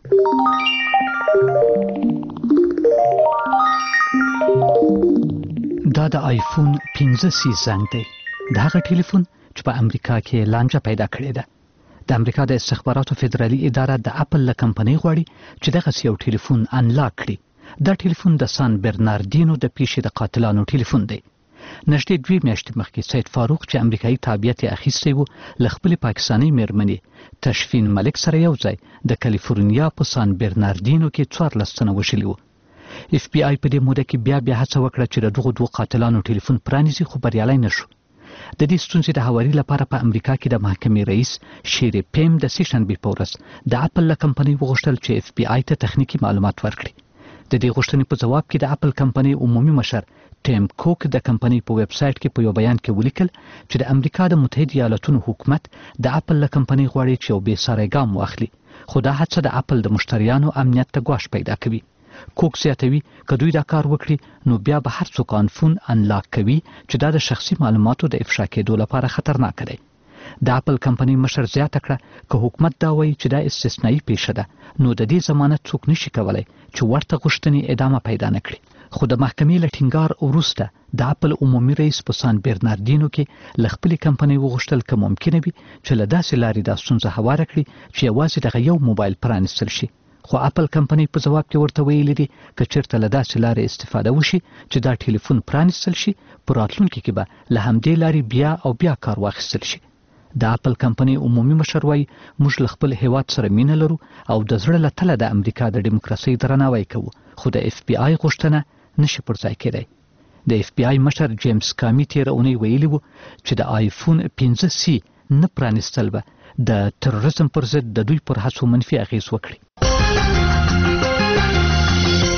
دا د آیفون 15 زنګ دی. دا هغه ټلیفون چې په امریکا کې لانجه پیدا کړې ده. د امریکا د استخباراتو فدرالي اداره د اپل له کمپنۍ غواړي چې دغه یو ټلیفون انلاک کړي. دا ټلیفون د سان برناردینو د پیښې د قاتلانو ټلیفون دی. نږدې 2 میاشتې مخکې سید فاروق چې امریکایي تابعیت یې اخیستی و له خپلې پاکستاني میرمنې تشفین ملک سره یو ځای د کالیفورنیا په سان برناردینو کې 14 تنه وژلي وو. اف بی آی په دې موده کې بیا هڅه وکړه چې د دغو 2 قاتلانو ټلیفون پرانیزي خو بریالی نه شو. د دې ستونزې د هواري لپاره په امریکا کې د محکمې رئیس شیری پیم د سیشنبې په ورځ د اپل له کمپنۍ وغوښتل چې اف بی آی ته تخنیکي معلومات ورکړي. د دې غوښتنې په جواب کې د اپل کمپنۍ عمومي مشر ټیم کوک د کمپنۍ په ویب سایټ کې په یو بیان کې ولیکل چې د امریکا د متحده ایالاتونو حکومت د اپل له کمپنۍ غواړي چې یو بې ساری ګام واخلي، خو دا هڅه د اپل د مشتریانو امنیت ته ګواښ پیدا کوي. کوک زیاتوي که دوی دا کار وکړي نو بیا به هر څوک آیفون انلاک کوي چې دا د شخصي معلوماتو د افشا کېدو لپاره خطرناک دی. د اپل کمپنۍ مشر زیاته کړه که حکومت دا وایي چې دا استثنایی پیښه ده نو د دې ضمانت څوک نشي کولی چې ورته غوښتنې ادامه پیدا نه کړي. خو د محکمې له ټینګار وروسته د اپل عمومي رئیس په سان برناردینو کې له خپلې کمپنۍ وغوښتل که ممکنه وي چې له داسې لارې دا ستونزه هواره کړي چې یوازې دغه یو موبایل پرانیستل شي. خو اپل کمپنۍ په جواب کې ورته ویلي دي که چېرته له داسې لارې استفاده وشي چې دا ټلیفون پرانیستل شي په راتلونکي کې به له همدې لارې بیا کار واخیستل شي. د اپل کمپنۍ عمومي مشر وایي موږ له خپل هیواد سره مینه لرو او د زړه له تله د امریکا د ډیموکراسۍ درناوی کوو، خو د اف بی آی غوښتنه نشي پر ځای کېدی. د اف بی آی مشر جیمز کامي تېره اونۍ ویلي وو چې د آیفون 15 نه پرانیستل به د تروریزم پر ضد د دوی پر هڅو منفي اغیز وکړي.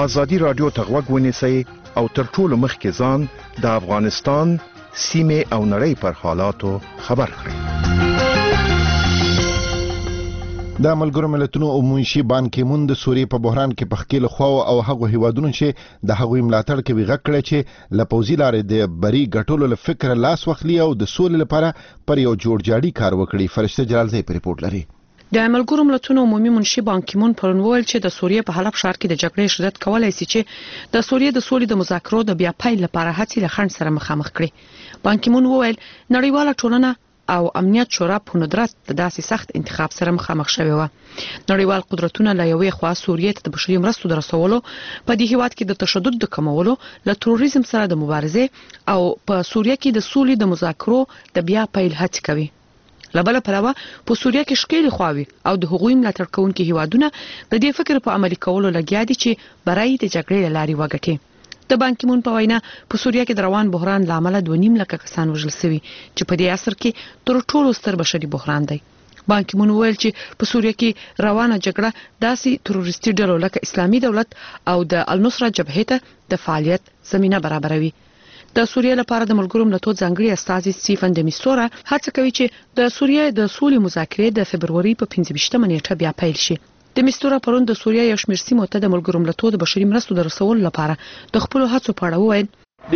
ازادي رادیو ته غوږ ونیسئ او تر ټولو مخکې ځان د افغانستان سیمې او نړۍ پر حالاتو خبر کړئ. د ملګرو ملتونو عمومي بان کی مون د سوریې په بحران کې پخکیل خو او هغه هیوادونو چې د هغوی ملاتړ کوي غږ کړی چې ل پوزي لارې د بری ګټولو له فکر لاس وخلی او د سولې لپاره پر یو جوړجاړي کار وکړي. فرشته جلالزی په ریپورت لري. د ملګرو ملتونو عمومي منشي بان کی مون پرون وویل چې د سوریې په حلب ښار کې د جګړې شدت کولای شي چې د سوریې د سولې د مذاکرو د بیا پیل لپاره هڅې له خنډ سره مخامخ کړي. بان کی مون وویل نړیواله ټولنه او امنیت شورا په ندرت د داسې سخت انتخاب سره مخامخ شوی و. نړیوال قدرتونه له یوې خوا سوریې ته د بشري مرستو درسولو په دې هیواد کې د تشدد د کمولو له تروریزم سره د مبارزې او په سوریې کې د سولې د مذاکرو د بیا پیل هڅې کوي. لبل پروا په سوریې کې شکیل خواوي او د حقوقي ملاتړ کوونکو هیوادونه د دې فکر په عملي کولو لګیا دي چې برای د جګړې لاري وګټي. د بان کی مون په وینا په سوریه کې د روان بحران لامل 2.5 لک کسان وژل شوي چې په دې عصر کې تر ټولو ستر بشري بحران دی. بان کی مون ویل چې په سوریه کې روانه جګړه داسې تروریستي ډلو لکه اسلامي دولت او د النصره جبهه ته د فعالیت زمينه برابروي. د سوریه لپاره د ملګرو ملتونو ځانګړي استازي سټیفن د میستورا هڅه کوي چې د سوریه د سولې مذاکرې د فبرवरी په 15 نیټه بیا پیل شي. د میستورا پرون د سوریه یو شمېر سیمو ته د ملګرو ملتونو د بشري مرستو د رسولو لپاره د خپل هڅو په اړه وویل.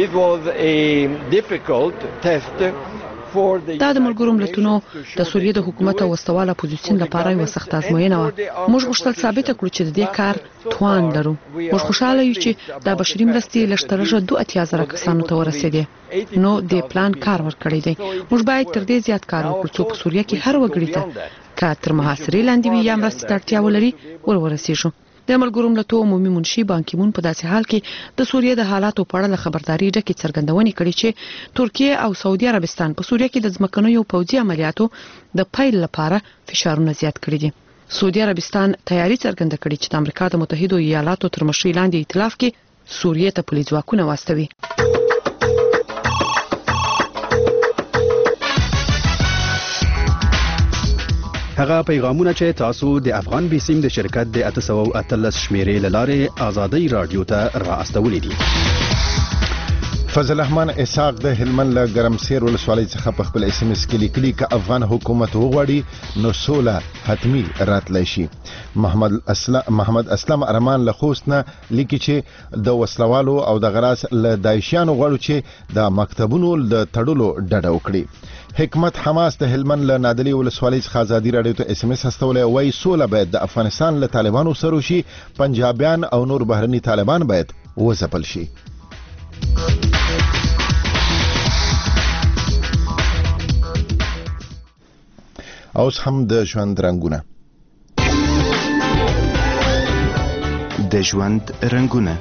دا د ملګرو ملتونو د سوریه د حکومت او وسواله اپوزیسیون لپاره یو سخت ازموینه و. موږ غوښتل ثابت کړو چې د دې کار توان لرو. موږ خوشاله یو چې د بشري مرستې لشترجه 2,000 کسانو ته ورسېدي. نو د پلان کار ورکړی دی. موږ باید تر دې زیات کار وکړو چې په سوریه کې هر وګړي ته که تر محاصرې لاندې وي یا مرستې ته اړتیا ولري ورسېږو. د ملګرو ملتونو عمومي منشي بان کی مون په داسې حال کې د سوریې د حالاتو په اړه خبرداري ډکې څرګندونې کړې چې ترکیه او سعودي عربستان په سوریې کې د ځمکنیو پوځي عملیاتو د پیل لپاره فشارونه زیات کړي دي. سعودي عربستان تیاری څرګنده کړې چې د امریکا د متحده ایالاتو تر مشرۍ لاندې ائتلاف کې سوریې ته پولیس ځواکونه واستوي. هغه پیغامونه چې تاسو د افغان بیسیم د شرکت د 813 شمیرې لاره آزادۍ رادیو ته را استولې دي. فضل الرحمن اسحاق د هلمند له ګرمسیر ولسوالۍ څخه په خپل اس ام اس کې لیکلي ک افغان حکومت وغواړي نو سوله حتمی راتلی شي. محمد اسلام ارمان له خوست نه لیکي چې د وسلوالو او د غراس له دایشانو غواړو چې د مکتبونو د تړلو ډډه وکړي. حکمت حماس د هلمند له نادلی ولسوالۍ څخه ازادي رادیو ته اس ام اس استولې وای سوله باید د افغانستان له طالبانو سره شي. پنجابیان او نور بهرني طالبان باید وځپل شي. اوس هم د ژوند رنگونه. د ژوند رنگونه.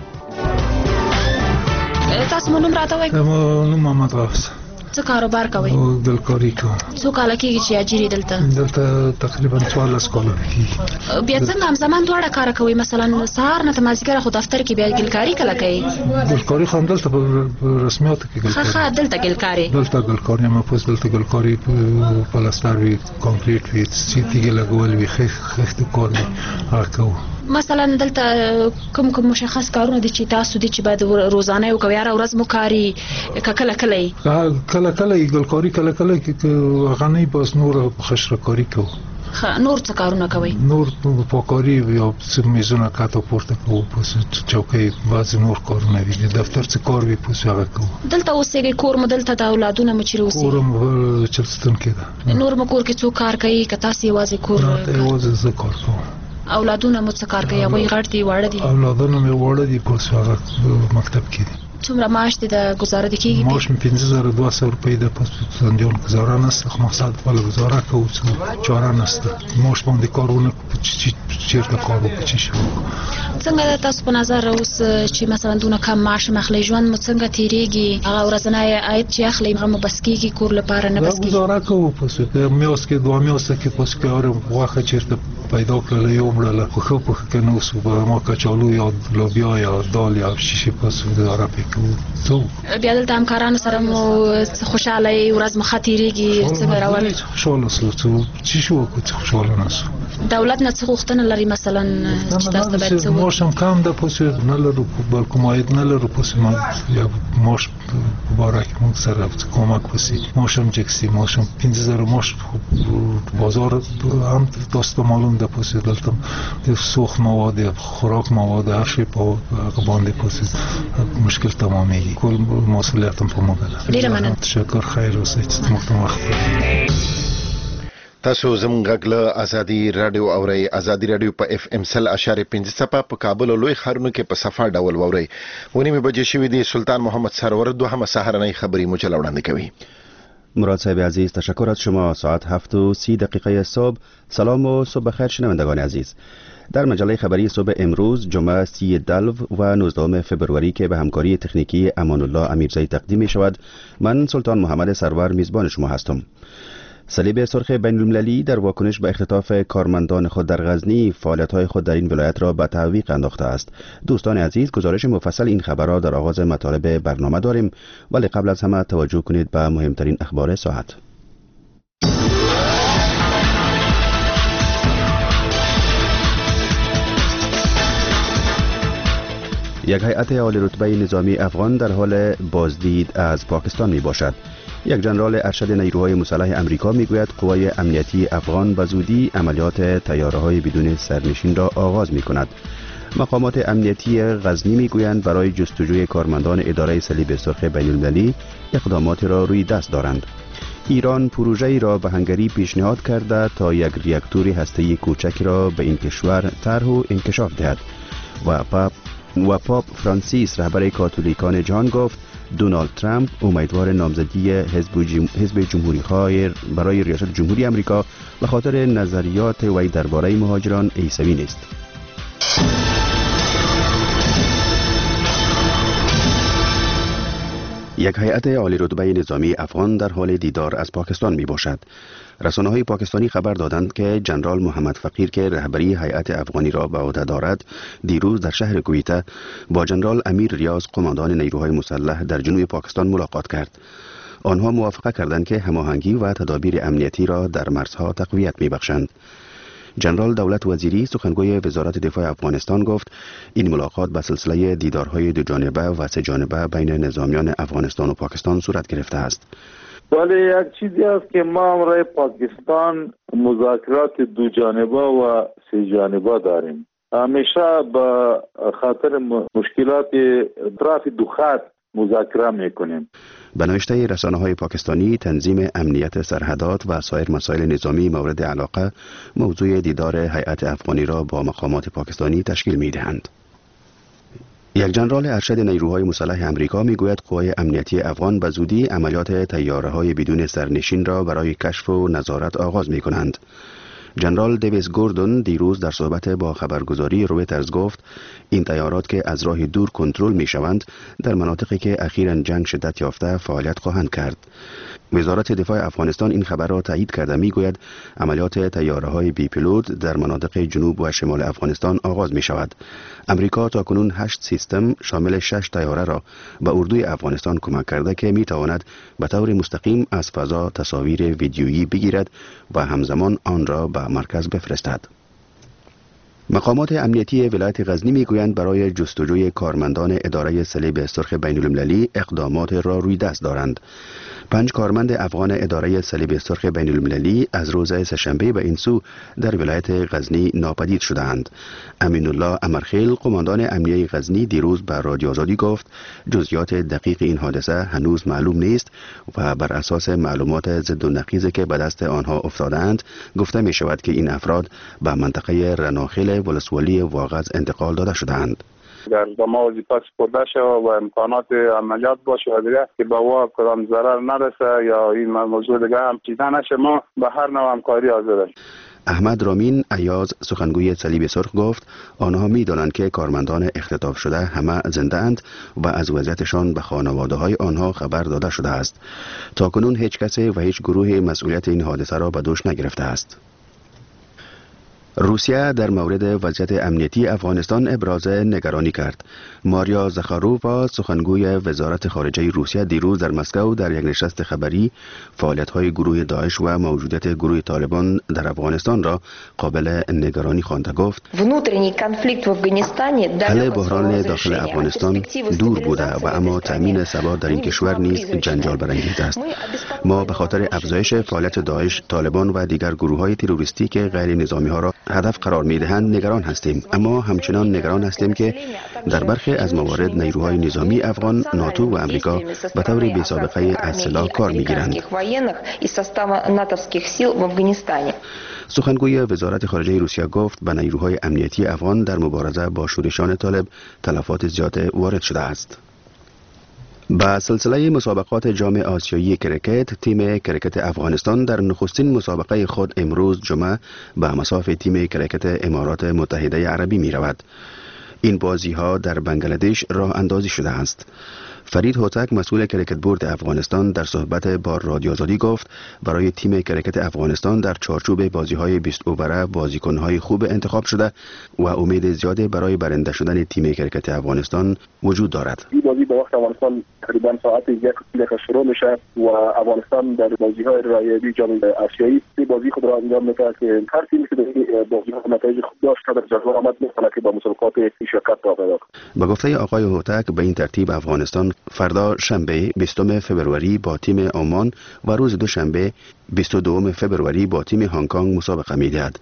تاسو مونږ راته وایئ. نو محمد غوث. څه کاروبار کوئ؟ دلکاري کوم. څو کال کېږي چې اجیری دلته تقریبا 14 کال کېږي. بیا څنګه همزمان دواړه کار کوئ؟ مثلا سهار نه مازیګر خو دفتر کې بیا ګلکاري کله کوئ؟ دلکاري خو دلته په رسمیاتو کې ګلکاري. ښه دلته ګلکاري. دلته ګلکاري ما پوس دلته ګلکاري پلاستر وی کانکریټ وی سیټیګ لګول وی خخت کار وی هغه کوو. مثلا دلته کوم مشخص کارونه دي چې تاسو دي چې باید روزانه او کوي ورځ مو کاری کله کله ګلکاري کله غنی بس نور خشرکاری کوو. نور څه کارونه کوي؟ نور پاکاری یا میزونه کاته پورته کوو پس چوکۍ بعض نور کارونه دي دفتر څه کار وي پس هغه کوو. دلته اوسېږي کور مو دلته د اولادونه مو چیرې اوسېږي؟ کور چلستون کې ده. نور مو کور کې څوک کار کوي که تاسو یوازې کور؟ یوازې زه کار کوم. اولادونه مو څه کار کوي؟ هغوی غټ دي واړه دي؟ اولادونه مې واړه دي پس هغه مکتب کې دي. څومره معاش دې د گزاره د کېږي؟ معاش مې 5200 روپۍ ده پس ځانجان گزاره نسته خو مقصد خپله گزاره کوو څه چاره نسته. معاش باندې کارونه چېرته کار وکړو چې شو. څنګه د تاسو په نظر اوس چې مثلا دونه کم معاش مخلی ژوند مو څنګه تیریږي؟ هغه ورځنی عاید چې اخلئ هغه مو بس کېږي کور لپاره نه بس کېږي؟ گزاره کوو پس میاشت کې 2 میاشته کې پس که غوښه چېرته پیدا کړله یو مړله خو ښه پخه که نه اوس به ما کچالو یا لوبیا یا دال یا شیشې پس گزاره پې کوو. بیا دلته همکارانو سره مو خوشحاله ورځ مو ښه تیریږي څنګه راولئ؟ خوشحاله سو چې شو وکړو څه خوشحاله نه سو. دولت نه څه غوښتنه لري مثلا چې تاسو ته باید څه معاش هم کم ده پس نه لرو بلکې ماید نه لرو پس ما یا معاش مبارک موږ سره کمک وسی معاش هم جکسی معاش هم 15000 معاش بازار هم دوست معلوم ده پس دلتم سوخت مواد خوراک مواد هر شی په باندې پس مشکل تمامېږي کل مسئولیت هم په موږ ده. ډیره مننه. تشکر خیر اوسئ چې موږ وخت تاسو زموږ غږ ازادي رادیو اورئ. ازادي رادیو په اف ام 100.5 صفه په کابل او لوی ښارونو کې په صفه ډول وورئ. ونیمه بجې شوې دي. سلطان محمد سرور دوهمه سهارنۍ خبری مجله وړاندې کوي. مراد صاحب عزیز تشکر از شما. ساعت 7:30 صبح. سلام و صبح بخیر شنوندگان عزیز. در مجله خبری صبح امروز جمعه 30 دلو و 19 فبروری که به همکاری تکنیکی امان الله امیرزایی تقدیم می شود، من سلطان محمد سرور میزبان شما هستم. صلیب سرخ بین‌المللی در واکنش به اختطاف کارمندان خود در غزنی فعالیت‌های خود در این ولایت را به تعویق انداخته است. دوستان عزیز، گزارش مفصل این خبر را در آغاز مطالب برنامه داریم، ولی قبل از همه توجه کنید به مهمترین اخبار ساعت. یک هیئت عالی رتبه نظامی افغان در حال بازدید از پاکستان می باشد. یک جنرال ارشد نیروهای مسلح امریکا میگوید قوای امنیتی افغان به زودی عملیات طیاره‌های بدون سرنشین را آغاز می کند. مقامات امنیتی غزنی میگویند برای جستجوی کارمندان اداره صلیب سرخ بین‌المللی اقداماتی را روی دست دارند. ایران پروژه‌ای را به هنگری پیشنهاد کرده تا یک ریاکتور هسته‌ای کوچک را به این کشور طرح و انکشاف دهد و پاپ فرانسیس رهبر کاتولیکان جهان گفت دونالد ترامپ امیدوار نامزدی حزب جمهوری‌خواه برای ریاست جمهوری آمریکا به خاطر نظریات وی درباره مهاجران عیسوی نیست. یک هیئت عالی رتبه نظامی افغان در حال دیدار از پاکستان می باشد. رسانه‌های پاکستانی خبر دادند که جنرال محمد فقیر که رهبری هیئت افغانی را به عهده دارد، دیروز در شهر کویته با جنرال امیر ریاض قماندان نیروهای مسلح در جنوب پاکستان ملاقات کرد. آنها موافقه کردند که هماهنگی و تدابیر امنیتی را در مرزها تقویت می‌بخشند. جنرال دولت وزیری سخنگوی وزارت دفاع افغانستان گفت این ملاقات به سلسله دیدارهای دو جانبه و سه جانبه بین نظامیان افغانستان و پاکستان صورت گرفته است. ولی یک چیزی است که ما برای پاکستان مذاکرات دو جانبه و سه جانبه داریم. همیشه به خاطر مشکلات اطراف دو خط مذاکره میکنیم. به نوشته رسانه‌های پاکستانی، تنظیم امنیت سرحدات و سایر مسائل نظامی مورد علاقه موضوع دیدار هیئت افغانی را با مقامات پاکستانی تشکیل می‌دهند. یک جنرال ارشد نیروهای مسلح امریکا میگوید قوای امنیتی افغان به زودی عملیات طیاره‌های بدون سرنشین را برای کشف و نظارت آغاز می‌کنند. جنرال دیویس گوردون دیروز در صحبت با خبرگزاری رویترز گفت این طیارات که از راه دور کنترل می شوند در مناطقی که اخیراً جنگ شدت یافته فعالیت خواهند کرد. وزارت دفاع افغانستان این خبر را تایید کرده میگوید عملیات طیاره‌های بی پیلوت در مناطق جنوب و شمال افغانستان آغاز می شود. امریکا تاکنون 8 سیستم شامل 6 طیاره را به اردوی افغانستان کمک کرده که می تواند به طور مستقیم از فضا تصاویر ویدیویی بگیرد و همزمان آن را به مرکز بفرستد. مقامات امنیتی ولایت غزنی میگویند برای جستجوی کارمندان اداره صلیب سرخ بین‌المللی اقدامات را روی دست دارند. 5 کارمند افغان اداره صلیب سرخ بین‌المللی از روز سه‌شنبه به این سو در ولایت غزنی ناپدید شدند. امین الله امرخیل قماندان امنیه غزنی دیروز به رادیو آزادی گفت جزئیات دقیق این حادثه هنوز معلوم نیست و بر اساس معلومات ضد و نقیضی که به دست آنها افتادند گفته می شود که این افراد به منطقه رناخیل ولسوالی واغظ انتقال داده شدند. در ما وظیفه سپرده شود و امکانات عملیات باشه و دیگه که به وا کدام ضرر نرسه یا این موضوع دیگه هم چیزا نشه، ما به هر نوع همکاری حاضریم. احمد رامین ایاز سخنگوی صلیب سرخ گفت آنها می‌دانند که کارمندان اختطاف شده همه زنده اند و از وضعیتشان به خانواده‌های آنها خبر داده شده است. تاکنون هیچ کسی و هیچ گروهی مسئولیت این حادثه را به دوش نگرفته است. روسیه در مورد وضعیت امنیتی افغانستان ابراز نگرانی کرد. ماریا زخارووا سخنگوی وزارت خارجه روسیه دیروز در مسکو در یک نشست خبری فعالیت‌های گروه داعش و موجودیت گروه طالبان در افغانستان را قابل نگرانی خوانده. گفت حل بحران داخل افغانستان دور بوده و اما تأمین ثبات در این کشور نیز جنجال برانگیز است. ما به خاطر افزایش فعالیت داعش، طالبان و دیگر گروه‌های تروریستی که غیر نظامی ها را هدف قرار می‌دهند نگران هستیم، اما همچنان نگران هستیم که در برخی از موارد نیروهای نظامی افغان، ناتو و امریکا به طور بی‌سابقه از سلاح کار می‌گیرند. سخنگوی وزارت خارجه روسیه گفت به نیروهای امنیتی افغان در مبارزه با شورشان طالب تلفات زیاد وارد شده است. با سلسله مسابقات جام آسیایی کرکت، تیم کرکت افغانستان در نخستین مسابقه خود امروز جمعه به مصاف تیم کرکت امارات متحده عربی می رود. این بازی ها در بنگلادش راه اندازی شده است. فرید هوتک مسئول کرکت بورد افغانستان در صحبت با رادیو آزادی گفت برای تیم کرکت افغانستان در چارچوب بازی‌های 20 اووره بازیکن‌های خوب انتخاب شده و امید زیادی برای برنده شدن تیم کرکت افغانستان وجود دارد. این بازی با وقت افغانستان تقریبا ساعت 1 شروع میشه و افغانستان در بازی‌های رایگان جام آسیایی بازی خود را انجام می‌دهد که هر تیمی که در بازی‌ها نتایج خوب داشت در جدول آمد می‌تواند که با مسابقات شرکت پیدا کند. با گفته آقای هوتک به این ترتیب افغانستان فردا شنبه 20 فبروری با تیم عمان و روز دوشنبه 22 فبروری با تیم هنگ کنگ مسابقه می‌دهد.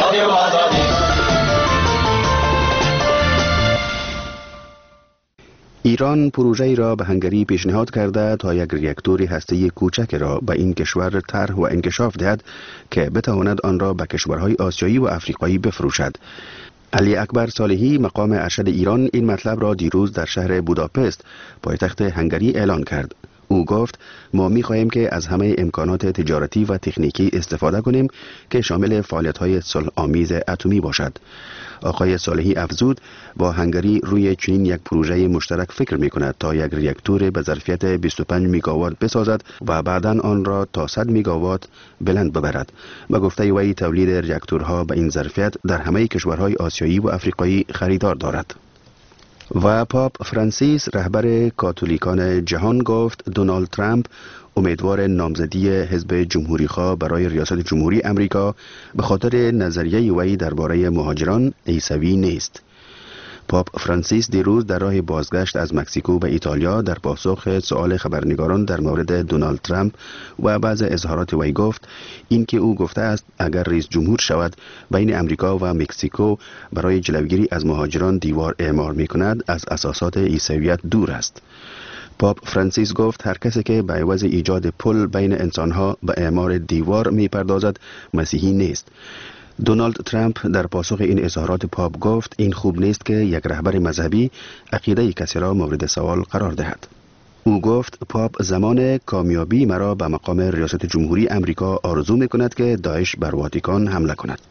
ایران پروژه‌ای را به هنگری پیشنهاد کرده تا یک راکتور هسته‌ای کوچک را به این کشور طرح و انکشاف دهد که بتواند آن را به کشورهای آسیایی و افریقایی بفروشد. علی اکبر صالحی مقام ارشد ایران این مطلب را دیروز در شهر بوداپست پایتخت هنگری اعلان کرد. او گفت ما می‌خواهیم که از همه امکانات تجارتی و تکنیکی استفاده کنیم که شامل فعالیت‌های صلح‌آمیز اتمی باشد. آقای صالحی افزود با هنگری روی چنین یک پروژه مشترک فکر می‌کند تا یک راکتور به ظرفیت 25 میگاوات بسازد و بعداً آن را تا 100 میگاوات بلند ببرد. با گفته وی تولید راکتورها به این ظرفیت در همه کشورهای آسیایی و افریقایی خریدار دارد. و پاپ فرانسیس رهبر کاتولیکان جهان گفت دونالد ترامپ امیدوار نامزدی حزب جمهوری‌خواه برای ریاست جمهوری امریکا به خاطر نظریه وی درباره مهاجران عیسوی نیست. پاپ فرانسیس دیروز در راه بازگشت از مکزیکو به ایتالیا در پاسخ سؤال خبرنگاران در مورد دونالد ترامپ و بعض اظهارات وی گفت اینکه او گفته است اگر رئیس جمهور شود بین امریکا و مکزیکو برای جلوگیری از مهاجران دیوار اعمار می‌کند از اساسات عیسویت دور است. پاپ فرانسیس گفت هر کسی که به عوض ایجاد پل بین انسانها به اعمار دیوار می‌پردازد مسیحی نیست. دونالد ترامپ در پاسخ این اظهارات پاپ گفت این خوب نیست که یک رهبر مذهبی عقیده کسی را مورد سوال قرار دهد. او گفت پاپ زمان کامیابی مرا به مقام ریاست جمهوری امریکا آرزو می‌کند که داعش بر واتیکان حمله کند.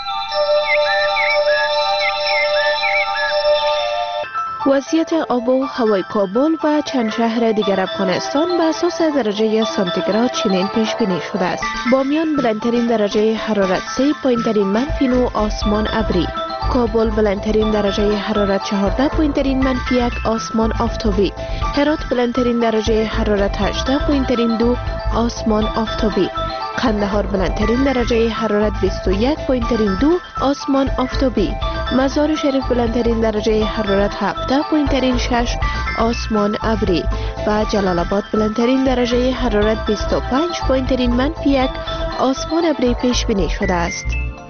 وضعیت آب و هوای کابل و چند شهر دیگر افغانستان به اساس درجه سانتیگراد چنین پیش بینی شده است. بامیان بلندترین درجه حرارت 3، پایینترین -9 آسمان ابری. کابل بلندترین درجه حرارت 14، پایینترین -1 آسمان آفتابی. هرات بلندترین درجه حرارت 18، پایینترین 2 آسمان آفتابی. قندهار بلندترین درجه حرارت 21، پایینترین 2 آسمان آفتابی. مزار شریف بلندترین درجه حرارت 17، پایینترین 6 آسمان ابری. و جلال آباد بلندترین درجه حرارت 25، پایینترین -1 آسمان ابری پیش بینی شده است.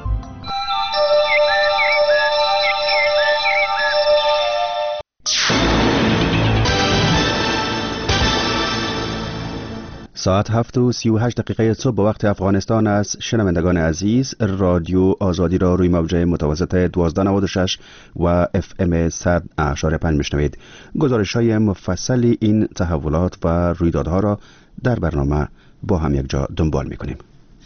ساعت 7:38 صبح به وقت افغانستان است. شنوندگان عزیز، رادیو آزادی را روی موج متوسط 1296 و FM 100.5 میشنوید. گزارش‌های مفصل این تحولات و رویدادها را در برنامه با هم یک جا دنبال می‌کنیم.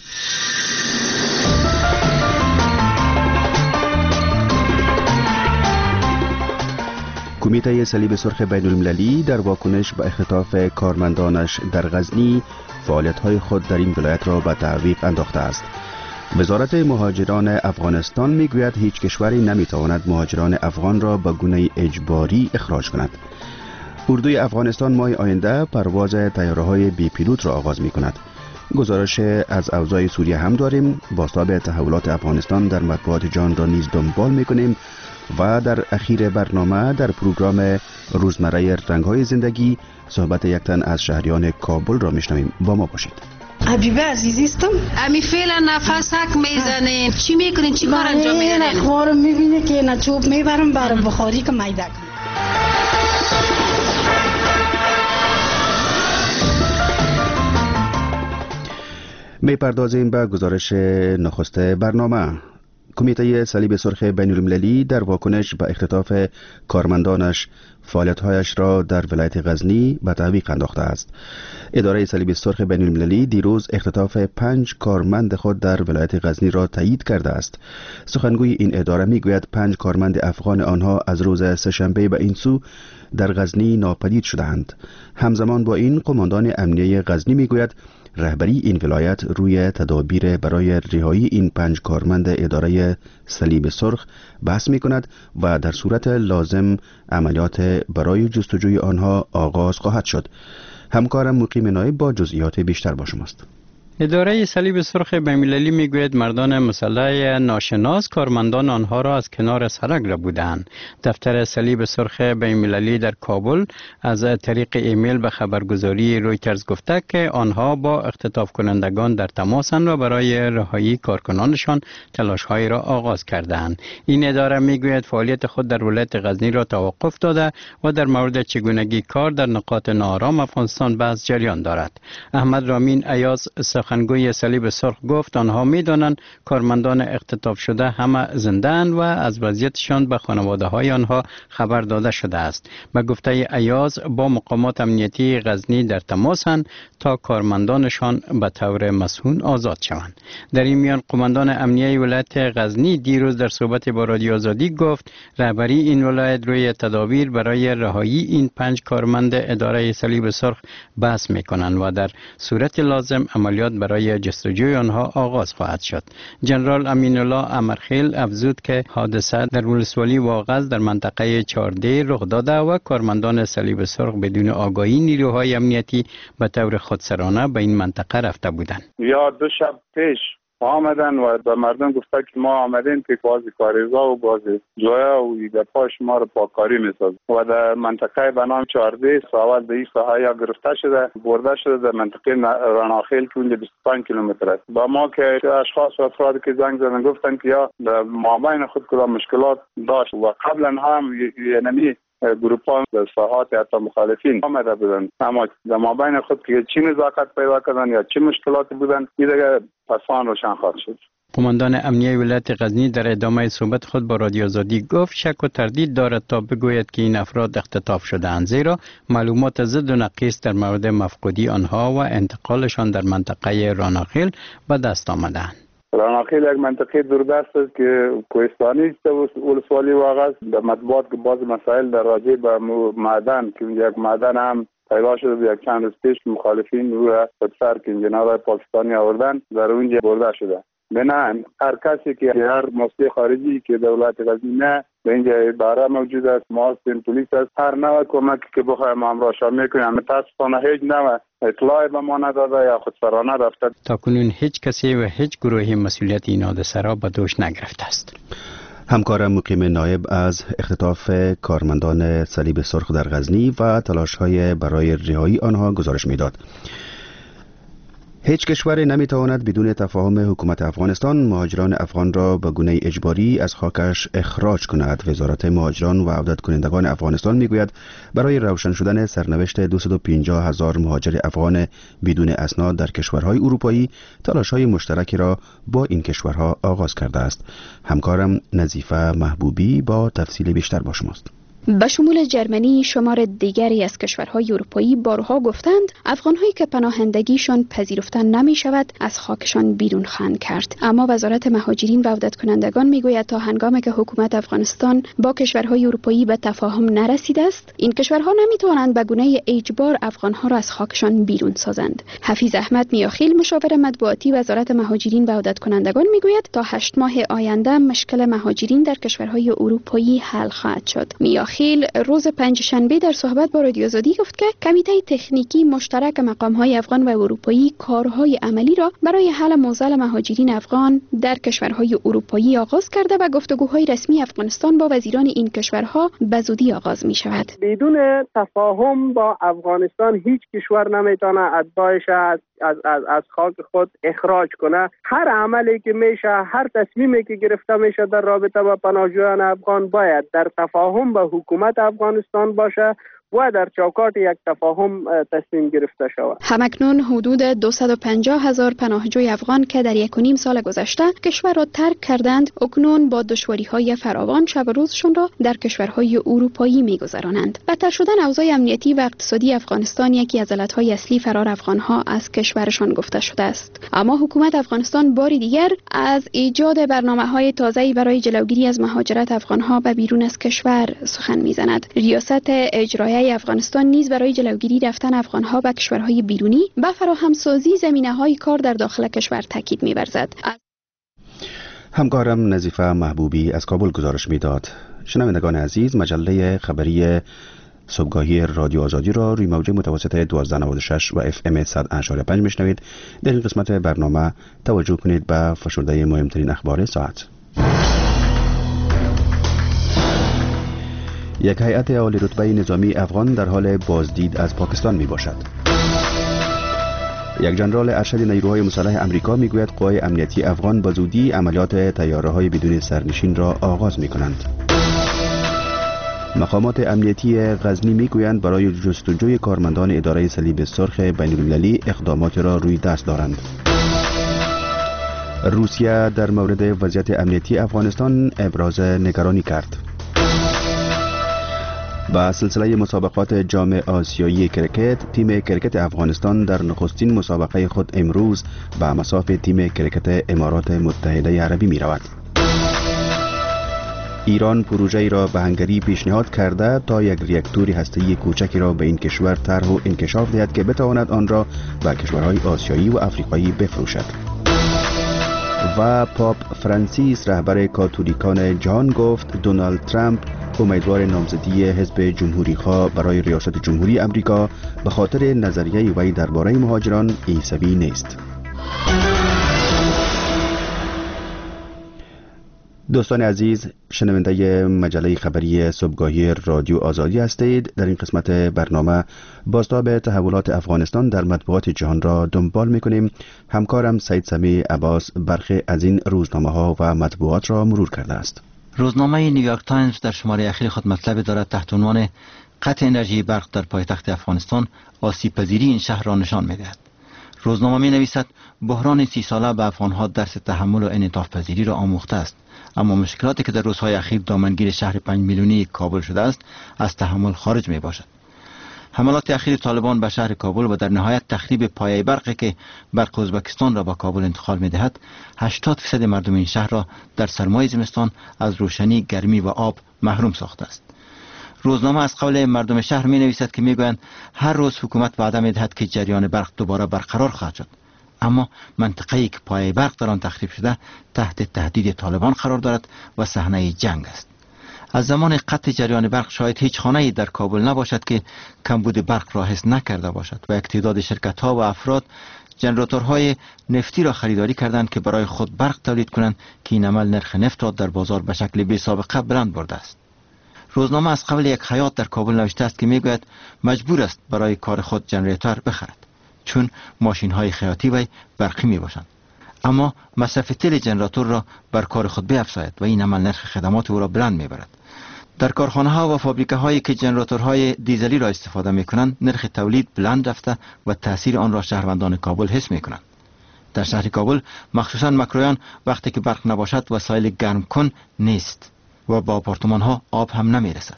کمیته صلیب سرخ بین المللی در واکنش به اختطاف کارمندانش در غزنی فعالیت‌های خود در این ولایت را به تعویق انداخته است. وزارت مهاجران افغانستان میگوید هیچ کشوری نمیتواند مهاجران افغان را به گونه اجباری اخراج کند. اردوی افغانستان ماه آینده پرواز طیاره‌های بی پیلوت را آغاز می‌کند. گزارش از اوضاع سوریه هم داریم. بازتاب تحولات افغانستان در مطبوعات جهان را نیز دنبال می‌کنیم و در اخیر برنامه در پروگرام روزمره رنگ‌های زندگی صحبت یک تن از شهریان کابل را می‌شنویم. با ما باشید. حبیبه عزیزیستم. امی فعلا نفس حک میزنین. چی میکنین؟ چی کار انجام میدین؟ اخبار میبینه که نه چوب میبرم برام بخاری که میده کنم. میپردازیم به گزارش نخست برنامه. کمیته صلیب سرخ بین المللی در واکنش به اختطاف کارمندانش فعالیت‌هایش را در ولایت غزنی به تعویق انداخته است. اداره صلیب سرخ بین المللی دیروز اختطاف 5 کارمند خود در ولایت غزنی را تایید کرده است. سخنگوی این اداره میگوید 5 کارمند افغان آنها از روز سه‌شنبه به این سو در غزنی ناپدید شدند. همزمان با این قماندان امنیه غزنی میگوید رهبری این ولایت روی تدابیر برای رهایی این 5 کارمند اداره صلیب سرخ بحث می کند و در صورت لازم عملیات برای جستجوی آنها آغاز خواهد شد. همکارم مقیم نایب با جزئیات بیشتر با شماست. اداره صلیب سرخ بین‌المللی میگوید مردان مسلح ناشناس کارمندان آنها را از کنار سرک ربودند. دفتر صلیب سرخ بین‌المللی در کابل از طریق ایمیل به خبرگزاری رویترز گفته که آنها با اختطاف کنندگان در تماسند و برای رهایی کارکنانشان تلاش‌هایی را آغاز کردند. این اداره میگوید فعالیت خود در ولایت غزنی را توقف داده و در مورد چگونگی کار در نقاط ناآرام افغانستان بحث جریان دارد. احمد رامین ایاز سخنگوی صلیب سرخ گفت آنها می‌دانند کارمندان اختطاف شده همه زنده‌اند و از وضعیتشان به خانواده‌های آنها خبر داده شده است. به گفته ایاز با مقامات امنیتی غزنی در تماسند تا کارمندانشان به طور مسئول آزاد شوند. در این میان قماندان امنیه ولایت غزنی دیروز در صحبت با رادیو آزادی گفت رهبری این ولایت روی تدابیر برای رهایی این 5 کارمند اداره صلیب سرخ بحث می‌کنند و در صورت لازم عملیات برای جستجوی آنها آغاز خواهد شد. جنرال امین الله امرخیل افزود که حادثه در ولسوالی واغظ در منطقه 14 رخ داده و کارمندان صلیب سرخ بدون آگاهی نیروهای امنیتی به طور خودسرانه به این منطقه رفته بودند. یا 2 شب پیش آمدن و به مردم گفته که ما آمدیم که باز کاریزا و باز جایا و ایده پاش ما رو پاکاری میساز و در منطقه به نام 14 ساول به این ساحه یا گرفته شده برده شده در منطقه راناخیل که اونجا 25 کیلومتر است. با ما که اشخاص و افرادی که زنگ زدن گفتن که یا در مابین خود کدام مشکلات داشت و قبلا هم یعنی گروپان در ساحات حتی مخالفین آمده بودن اما در مابین خود که چی نزاکت پیدا کردن یا چی مشکلاتی بودن این دیگه پسان روشن خواهد شد. قماندان امنیه ولایت غزنی در ادامه صحبت خود با رادیو آزادی گفت شک و تردید دارد تا بگوید که این افراد اختطاف شده‌اند زیرا معلومات ضد و نقیص در مورد مفقودی آنها و انتقالشان در منطقه راناخیل به دست آمده‌اند. راناخیل یک منطقه دوردست است که کوهستانی است و ولسوالی واغظ در مطبوعات که بعض مسائل در راجع به معدن که یک معدن هم پیدا شده یک چند روز پیش مخالفین روی خودسر که انجینرهای پاکستانی آوردن در اونجا برده شده. بنابراین هر کسی که هر مسئول خارجی که دولت غزنی نه به اینجا اداره موجود است محاسن پلیس است هر نوع کمکی که بخوایم امراشا میکنیم متاسفانه هیچ نوع اطلاعی به ما نداده یا خودسرانه رفته. تاکنون هیچ کسی و هیچ گروهی مسئولیت این حادثه را به دوش نگرفته است. همکارم مقیم نایب از اختطاف کارمندان صلیب سرخ در غزنی و تلاش‌های برای رهایی آنها گزارش میداد. هیچ کشور نمیتواند بدون تفاهم حکومت افغانستان مهاجران افغان را به گونه اجباری از خاکش اخراج کند. وزارت مهاجران و عودت کنندگان افغانستان میگوید برای روشن شدن سرنوشت 250,000 مهاجر افغان بدون اسناد در کشورهای اروپایی تلاش‌های مشترکی را با این کشورها آغاز کرده است. همکارم نظیفه محبوبی با تفصیل بیشتر با شماست. به شمول جرمنی شمار دیگری از کشورهای اروپایی بارها گفتند افغانهایی که پناهندگیشان پذیرفته نمی شود از خاکشان بیرون خواهند کرد. اما وزارت مهاجرین و عودت کنندگان میگوید تا هنگامی که حکومت افغانستان با کشورهای اروپایی به تفاهم نرسیده است، این کشورها نمیتوانند به گونه اجبار افغانها را از خاکشان بیرون سازند. حفیظ احمد میاخیل مشاور مطبوعاتی وزارت مهاجرین و عودت کنندگان میگوید تا 8 ماه آینده مشکل مهاجرین در کشورهای اروپایی حل خواهد شد. میاخیل روز پنجشنبه در صحبت با رادیو آزادی گفت که کمیته تکنیکی مشترک مقام‌های افغان و اروپایی کارهای عملی را برای حل معضل مهاجرین افغان در کشورهای اروپایی آغاز کرده و گفتگوهای رسمی افغانستان با وزیران این کشورها به زودی آغاز می شود. بدون تفاهم با افغانستان هیچ کشور نمیتونه اتباعش از خاک خود اخراج کنه. هر عملی که میشه، هر تصمیمی که گرفته میشه در رابطه با پناهجویان افغان باید در تفاهم با حکومت افغانستان باشه و در چوکات یک تفاهم تصمیم گرفته شود. همکنون حدود 250,000 پناهجوی افغان که در 1.5 سال گذشته کشور را ترک کردند، اکنون با دشواری‌های فراوان شب و روزشان را در کشورهای اروپایی می‌گذرانند. بدتر شدن اوضاع امنیتی و اقتصادی افغانستان یکی از علت‌های اصلی فرار افغان‌ها از کشورشان گفته شده است. اما حکومت افغانستان باری دیگر از ایجاد برنامه‌های تازه‌ای برای جلوگیری از مهاجرت افغان‌ها به بیرون از کشور سخن می‌زند. ریاست اجرایی افغانستان نیز برای جلوگیری رفتن افغان‌ها به کشورهای بیرونی به فراهمسازی زمینه‌های کار در داخل کشور تاکید می‌ورزد. همکارم نظیفه محبوبی از کابل گزارش می‌داد. شنوندگان عزیز، مجله خبری صبحگاهی رادیو آزادی را روی موج متوسط 1296 و FM 100.5 میشنوید. در این قسمت برنامه توجه کنید به فشرده مهمترین اخبار ساعت. یک هیئت عالی رتبه نظامی افغان در حال بازدید از پاکستان می باشد. یک جنرال ارشد نیروهای مسلح امریکا می گوید قوای امنیتی افغان با زودی عملیات طیاره‌های بدون سرنشین را آغاز می کنند. مقامات امنیتی غزنی می گویند برای جستجوی کارمندان اداره صلیب سرخ بین‌المللی اقدامات را روی دست دارند. روسیه در مورد وضعیت امنیتی افغانستان ابراز نگرانی کرد. با سلسله مسابقات جام آسیایی کرکت، تیم کرکت افغانستان در نخستین مسابقه خود امروز به مصاف تیم کرکت امارات متحده عربی می رود. ایران پروژه‌ای را به هنگری پیشنهاد کرده تا یک ریاکتور هسته‌ای کوچکی را به این کشور طرح و انکشاف دهد که بتواند آن را به کشورهای آسیایی و افریقایی بفروشد. و پاپ فرانسیس رهبر کاتولیکان جهان گفت دونالد ترامپ امیدوار نامزدی حزب جمهوری‌خواه برای ریاست جمهوری امریکا به خاطر نظریه وی درباره مهاجران عیسوی نیست. دوستان عزیز، شنونده مجله خبری صبحگاهی رادیو آزادی هستید. در این قسمت برنامه بازتاب تحولات افغانستان در مطبوعات جهان را دنبال می‌کنیم. همکارم سید سمی عباس برخی از این روزنامه‌ها و مطبوعات را مرور کرده است. روزنامه نیویورک تایمز در شماره اخیر خود مطلب دارد تحت عنوان قطع انرژی برق در پایتخت افغانستان آسیب پذیری این شهر را نشان می‌دهد. روزنامه می‌نویسد بحران 30 ساله به افغان‌ها درس تحمل و انعطاف پذیری را آموخته است، اما مشکلاتی که در روزهای اخیر دامنگیر شهر 5 میلیونی کابل شده است از تحمل خارج میباشد. حملات اخیر طالبان به شهر کابل و در نهایت تخریب پایه برقی که برق ازبکستان را به کابل انتقال میدهد 80% مردم این شهر را در سرمای زمستان از روشنی، گرمی و آب محروم ساخته است. روزنامه از قول مردم شهر می نویسد که میگویند هر روز حکومت وعده میدهد که جریان برق دوباره برقرار خواهد شد، اما منطقه‌ای که پایه برق در آن تخریب شده تحت تهدید طالبان قرار دارد و صحنه جنگ است. از زمان قطع جریان برق شاید هیچ خانه‌ای در کابل نباشد که کمبود برق را حس نکرده باشد و یک تعداد شرکت‌ها و افراد ژنراتورهای نفتی را خریداری کردند که برای خود برق تولید کنند که این عمل نرخ نفت را در بازار به شکل بی سابقه بلند برده است. روزنامه از قبل یک خیاط در کابل نوشته است که میگوید مجبور است برای کار خود ژنراتور بخرد چون ماشین‌های خیاطی وی برقی میباشند، اما مصرف تیل ژنراتور را بر کار خود بیفزاید و این عمل نرخ خدمات او را بلند میبرد. در کارخانه‌ها و فابریکه‌هایی که ژنراتورهای دیزلی را استفاده می‌کنند نرخ تولید بلند رفته و تأثیر آن را شهروندان کابل حس می‌کنند. در شهر کابل مخصوصاً مکرویان وقتی که برق نباشد وسایل گرم کن نیست و با آپارتمان‌ها آب هم نمی‌رسد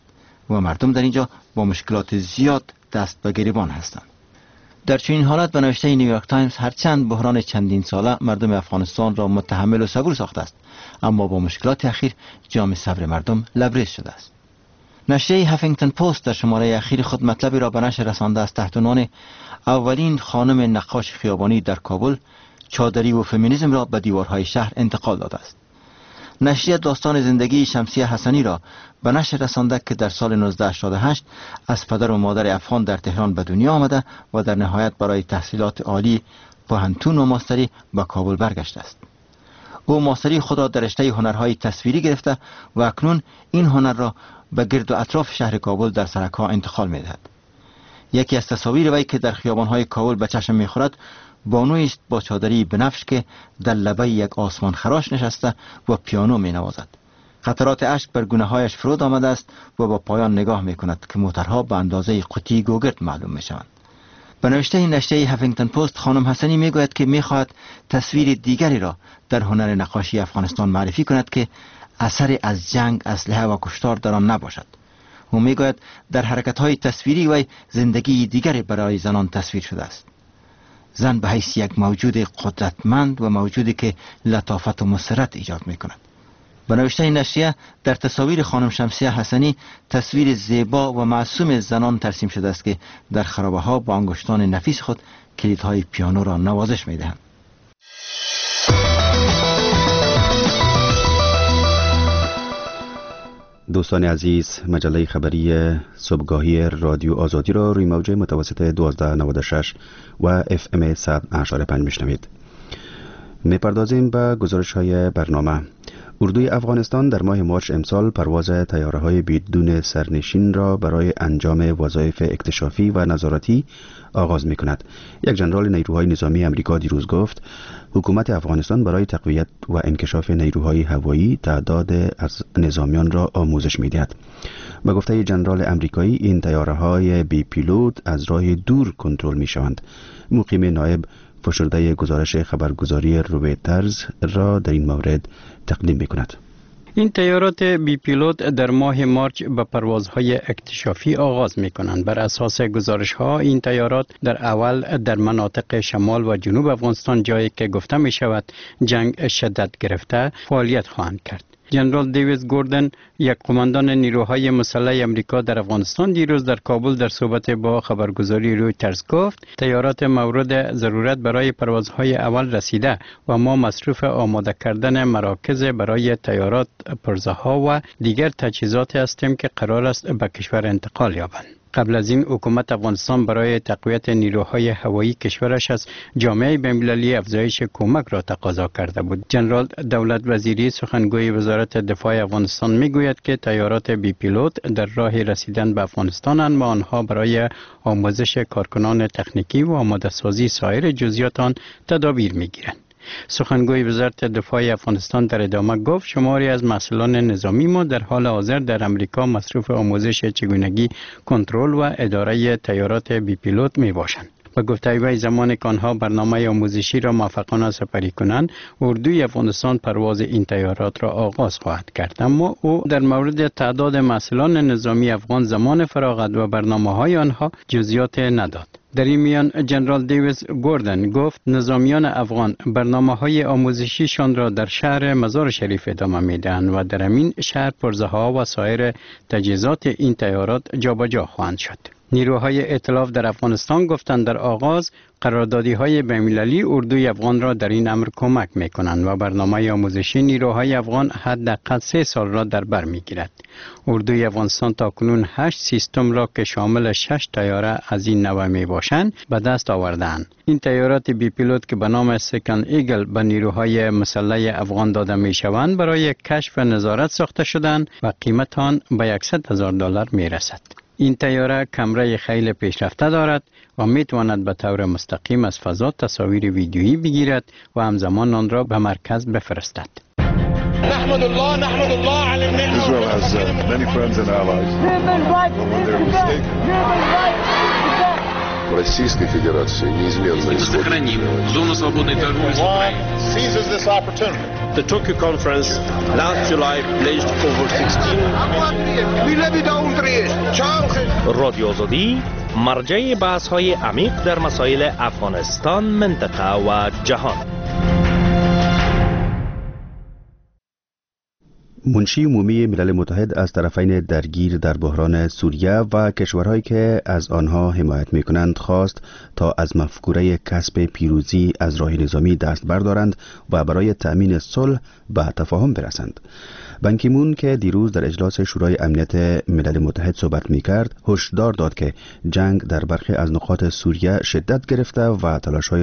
و مردم در اینجا با مشکلات زیاد دست به گریبان هستند. در چنین حالت به نوشته نیویورک تایمز هرچند بحران چندین ساله مردم افغانستان را متحمل و صبور ساخته است، اما با مشکلات اخیر جام صبر مردم لبریز شده است. نشریه هافینگتن پست در شماره اخیر خود مطلبی را به نشر رسانده است تحت عنوان اولین خانم نقاش خیابانی در کابل چادری و فمینیسم را به دیوارهای شهر انتقال داده است. نشریه داستان زندگی شمسیه حسنی را به نشر رسانده که در سال 1988 از پدر و مادر افغان در تهران به دنیا آمده و در نهایت برای تحصیلات عالی پوهنتون و ماستری به کابل برگشته است. او ماستری خود را در رشته هنرهای تصویری گرفته و اکنون این هنر را به گرد و اطراف شهر کابل در سرک‌ها انتقال می‌دهد. یکی از تصاویر وی که در خیابان‌های کابل به چشم می‌خورد بانویی است با چادری بنفش که در لبه یک آسمان خراش نشسته و پیانو می‌نوازد. قطرات اشک بر گونه‌هایش فرود آمده است و با پایان نگاه می‌کند که موترها به اندازه قوطی گوگرد معلوم می‌شوند. به نوشته نشریه هافینگتن پست خانم حسنی میگوید که میخواهد تصویر دیگری را در هنر نقاشی افغانستان معرفی کند که اثر از جنگ، اسلحه و کشتار در آن نباشد. او میگوید در حرکت‌های تصویری وی زندگی دیگری برای زنان تصویر شده است. زن به حیث یک موجود قدرتمند و موجودی که لطافت و مسرت ایجاد میکند. به نوشته نشریه در تصاویر خانم شمسیه حسنی تصویر زیبا و معصوم زنان ترسیم شده است که در خرابه ها با انگشتان نفیس خود کلیدهای پیانو را نوازش میدهند. دوستان عزیز، مجله خبری صبحگاهی رادیو آزادی را روی موج متوسط 1296 و FM 100.5 میشنوید. میپردازیم به گزارش های برنامه. اردوی افغانستان در ماه مارچ امسال پرواز طیاره‌های بدون سرنشین را برای انجام وظایف اکتشافی و نظارتی آغاز می‌کند. یک ژنرال نیروهای نظامی آمریکا دیروز گفت حکومت افغانستان برای تقویت و انکشاف نیروهای هوایی تعداد از نظامیان را آموزش می‌دهد. به گفته ژنرال آمریکایی این طیاره‌های بی پیلوت از راه دور کنترل می‌شوند. مقیم نایب فشرده گزارش خبرگزاری رویترز را در این مورد تقدیم می‌کند. این طیارات بی پیلوت در ماه مارچ به پروازهای اکتشافی آغاز می‌کنند. بر اساس گزارش‌ها این طیارات در اول در مناطق شمال و جنوب افغانستان، جایی که گفته می‌شود جنگ شدت گرفته، فعالیت خواهند کرد. جنرال دیوید گوردن، یک قماندان نیروهای مسلح آمریکا در افغانستان، دیروز در کابل در صحبت با خبرگزاری رویترز گفت طیارات مورد ضرورت برای پروازهای اول رسیده و ما مصروف آماده کردن مراکز برای طیارات، پرزه‌ها و دیگر تجهیزات هستیم که قرار است به کشور انتقال یابند. قبل از این حکومت افغانستان برای تقویت نیروهای هوایی کشورش از جامعه بین‌المللی افزایش کمک را تقاضا کرده بود. جنرال دولت وزیری سخنگوی وزارت دفاع افغانستان میگوید که طیارات بی پیلوت در راه رسیدن به افغانستانند و آنها برای آموزش کارکنان تکنیکی و آماده سازی سایر جزئیات آن تدابیر میگیرند. سخنگوی وزارت دفاع افغانستان در ادامه گفت شماری از مسئولان نظامی ما در حال حاضر در امریکا مصروف آموزش چگونگی کنترل و اداره طیارات بی پیلوت می باشند. به گفته وی زمانی که آنها برنامه آموزشی را موفقانه سپری کنند، اردوی افغانستان پرواز این طیارات را آغاز خواهد کرد. اما او در مورد تعداد مسئولان نظامی افغان، زمان فراغت و برنامه‌های آنها جزئیات نداد. در این میان جنرال دیوید گوردن گفت نظامیان افغان برنامه‌های آموزشیشان را در شهر مزار شریف ادامه می‌دهند و در این شهر پرزه‌ها و سایر تجهیزات این طیارات جابجا خواهند شد. نیروهای ائتلاف در افغانستان گفتند در آغاز قراردادی‌های بین‌المللی اردوی افغان را در این امر کمک می‌کنند و برنامه آموزشی نیروهای افغان حداقل 3 سال را در بر می‌گیرد. اردوی افغانستان تاکنون 8 سیستم را که شامل 6 طیاره از این نوع میباشند به دست آوردند. این طیارات بی پیلوت که به نام سکند ایگل به نیروهای مسلح افغان داده میشوند برای کشف و نظارت ساخته شدند و قیمت آن به $100,000 میرسد. این طیاره کامره خیلی پیشرفته دارد و میتواند به طور مستقیم از فضا تصاویر ویدیویی بگیرد و همزمان آن را به مرکز بفرستد. نحمد الله على النعمة. Israel has many friends and allies. When they're mistaken. Российской Федерации неизменно сохраним зону свободной торговли с Украиной. The Tokyo Conference last July pledged over 16 رادیو آزادی مرجع بحث‌های عمیق در مسائل افغانستان، منطقه و جهان. منشی عمومی ملل متحد از طرفین درگیر در بحران سوریه و کشورهایی که از آنها حمایت می‌کنند خواست تا از مفکوره کسب پیروزی از راه نظامی دست بردارند و برای تأمین صلح به تفاهم برسند. بان کی مون که دیروز در اجلاس شورای امنیت ملل متحد صحبت می‌کرد، هشدار داد که جنگ در برخی از نقاط سوریه شدت گرفته و تلاش‌های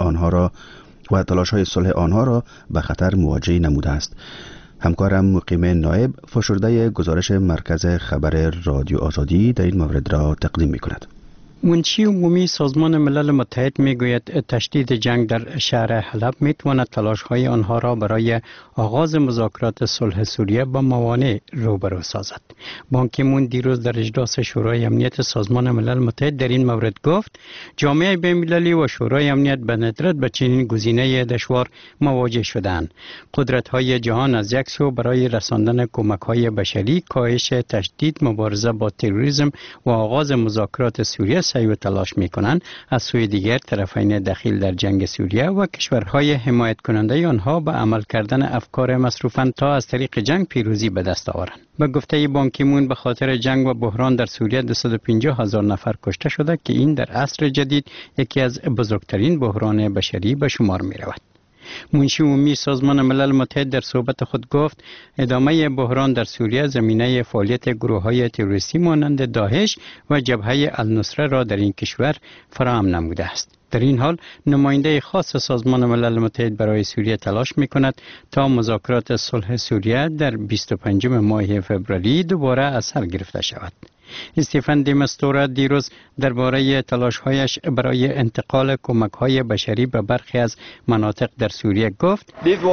صلح آنها را به خطر مواجه نموده است. همکارم مقیم نایب فشرده گزارش مرکز خبر رادیو آزادی در این مورد را تقدیم می کند. منشی عمومی سازمان ملل متحد میگوید تشدید جنگ در شهر حلب میتواند تلاش‌های آنها را برای آغاز مذاکرات صلح سوریه با موانع روبرو سازد. بان کی مون دیروز در اجلاس شورای امنیت سازمان ملل متحد در این مورد گفت جامعه بین‌المللی و شورای امنیت به ندرت به چنین گزینه دشوار مواجه شدند. قدرت‌های جهان از یک سو برای رساندن کمک‌های بشری، کاهش تشدید، مبارزه با تروریسم و آغاز مذاکرات سوریه سعی و تلاش می‌کنند، از سوی دیگر طرفین دخیل در جنگ سوریه و کشورهای حمایت کننده آنها به عمل کردن افکار مصروفاند تا از طریق جنگ پیروزی به دست آورند. به گفته بان کی مون به خاطر جنگ و بحران در سوریه 250,000 نفر کشته شده که این در عصر جدید یکی از بزرگترین بحران بشری به شمار می‌رود. منشی عمومی سازمان ملل متحد در صحبت خود گفت ادامه بحران در سوریه زمینه فعالیت گروه‌های تروریستی مانند داعش و جبهه النصره را در این کشور فراهم نموده است. در این حال نماینده خاص سازمان ملل متحد برای سوریه تلاش می‌کند تا مذاکرات صلح سوریه در 25 ماه فوریه دوباره از سر گرفته شود. استیفن دی مستورا دیروز درباره تلاش‌هایش برای انتقال کمک‌های بشری به برخی از مناطق در سوریه گفت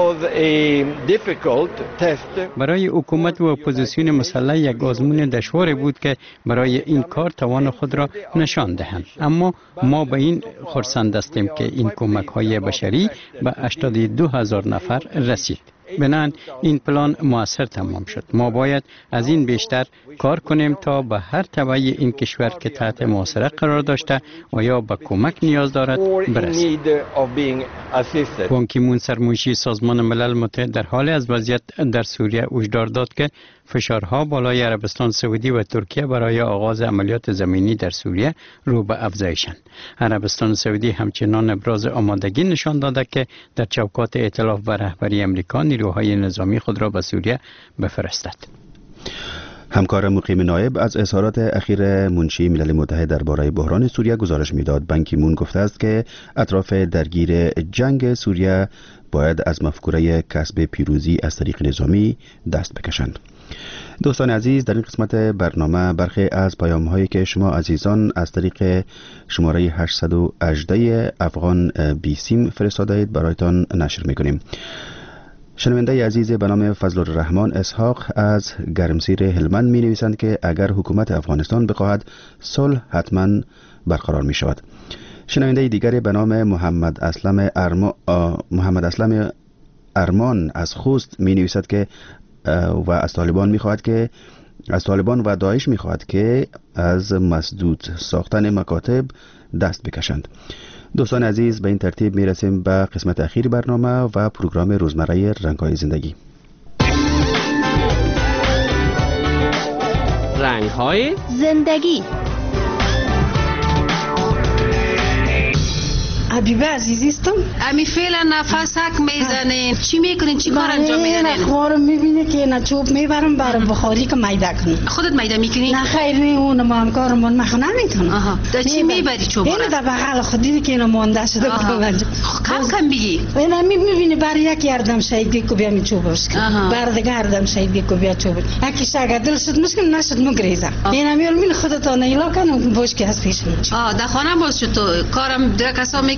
برای حکومت و اپوزیسیون مسلح یک آزمون دشواری بود که برای این کار توان خود را نشان دهند، اما ما به این خرسند هستیم که این کمک‌های بشری به 82,000 نفر رسید. بنابراین این پلان موثر تمام شد. ما باید از این بیشتر کار کنیم تا به هر تبعی این کشور که تحت محاصره قرار داشته و یا به کمک نیاز دارد برسیم. بان کی مون سرمنشی سازمان ملل متحد در حال از وضعیت در سوریه هشدار داد که فشارها بالای عربستان سعودی و ترکیه برای آغاز عملیات زمینی در سوریه رو به افزایشند. عربستان سعودی همچنان ابراز آمادگی نشان داده که در چوکات ائتلاف و رهبری امریکا نیروهای نظامی خود را به سوریه بفرستد. همکار مقیم نایب از اظهارات اخیر منشی ملل متحد درباره بحران سوریه گزارش میداد. بان کی مون گفته است که اطراف درگیر جنگ سوریه باید از مفکوره کسب پیروزی از طریق نظامی دست بکشند. دوستان عزیز، در این قسمت برنامه برخی از پیام‌هایی که شما عزیزان از طریق شماره 818 افغان بیسیم فرستاده اید برایتان نشر می‌کنیم. شنونده عزیز به نام فضل الرحمن اسحاق از گرمسیر هلمند می نویسند که اگر حکومت افغانستان بخواهد صلح حتما برقرار می شود. شنونده دیگری به نام محمد اسلم ارمان از خوست می نویسد که و از طالبان و داعش می خواهد که از مسدود ساختن مکاتب دست بکشند. دوستان عزیز، به این ترتیب می رسیم به قسمت اخیر برنامه و پروگرام روزمره رنگ‌های زندگی. رنگ‌های زندگی. حبیبه عزیزیستم. امی فعلا نفس حک میزنین. چی میکنین؟ چی کار انجام میدین؟ اخبار میبینه که نه چوب میبرم برای بخاری که میده کنم. خودت میده میکنی؟ نه خیر، نه اون ما همکارمون مخنا نمیتونم. آها. دا چی میبری چوب؟ اینو در بغل خودی که اینو مونده شده کنم. کم بگی. اینا میبینی برای یک یردم شایدی کو بیا می چوبش کنم. برای دیگه یردم شایدی کو بیا چوب. یکی شاگرد دل شد مشکل نشد مگریزم. اینا میول خودت نیلا کنم باش که هست پیش. در خانه باش تو کارم دیگه کسا میکنه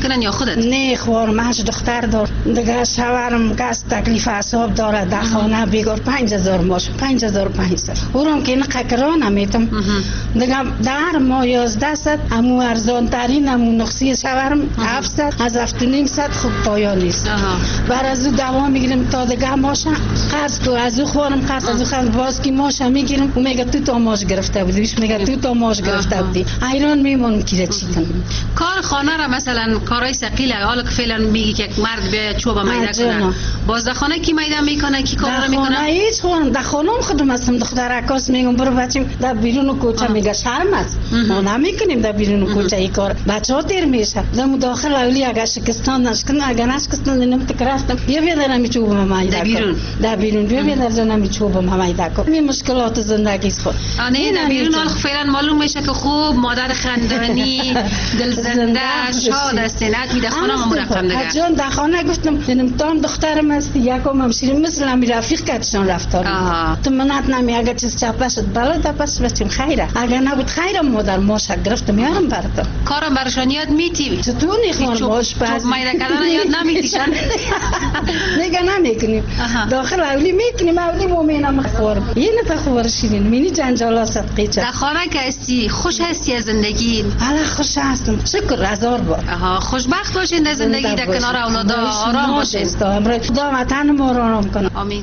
میکنن یا خودت؟ نه خوارم هش دختر دار دیگه شوهرم کس تکلیف حساب داره در خانه بیگار 5000 ماش 5500 اونم که این قکرا نمیتم دیگه در ما 1100 امو ارزان ترین امو نقصی شوهرم 700 از 7.5 خوب پایان نیست بر از او دوا میگیریم تا دیگه ماشا قرض کو از او خوارم قرض از او خرم باز کی ماشا میگیریم او میگه تو تا ماش گرفته بودی بیش میگه تو تا ماش گرفته بودی ایران میمونم کی چی کنم کار خانه را مثلا کارای ثقیله حالا که فعلا میگی که مرد به چوب میده کنه باز در خانه کی میده میکنه کی کار رو میکنه هیچ خون در خانم خودم هستم دختر عکاس میگم برو بچیم در بیرون کوچه میگه شرم است ما نمیکنیم در بیرون کوچه این کار بچه‌ها دیر میشه در داخل اولی اگر شکستان نشکن اگر نشکستان نم تکراستم یه بیادر نمیچوب میده در بیرون بیا بیادر نمیچوب میده کن می مشکلات زندگی خود نه در بیرون حال فعلا معلوم میشه که خوب مادر خندانی دلزنده شاد است نه میده خانم مرقم دیگه جان در خانه گفتم ببینم تام دخترم است یکم همشیرین مثل امی رفیق کاتشون رفتار تو منات نمی اگر چیز چاپه شد بالا تا پس بچیم خیره اگر نبود خیره مادر ماش گرفت میارم برات کارم برشان یاد میتی تو نخوان باش پس میره کردن یاد نمیتیشن نگه نمیکنیم داخل اولی میکنیم اولی مومنم خورم یه نفر خور شیرین مینی جنجالا صدقی چه در خانه که هستی خوش هستی از زندگی حالا خوش هستم شکر هزار بار خوشبخت باشین در زندگی در کنار اولادا آرام باشین خدا وطن ما را آرام کنه آمین.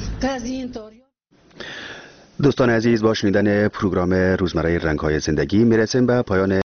دوستان عزیز با شنیدن پروگرام روزمره رنگ‌های زندگی میرسیم به پایان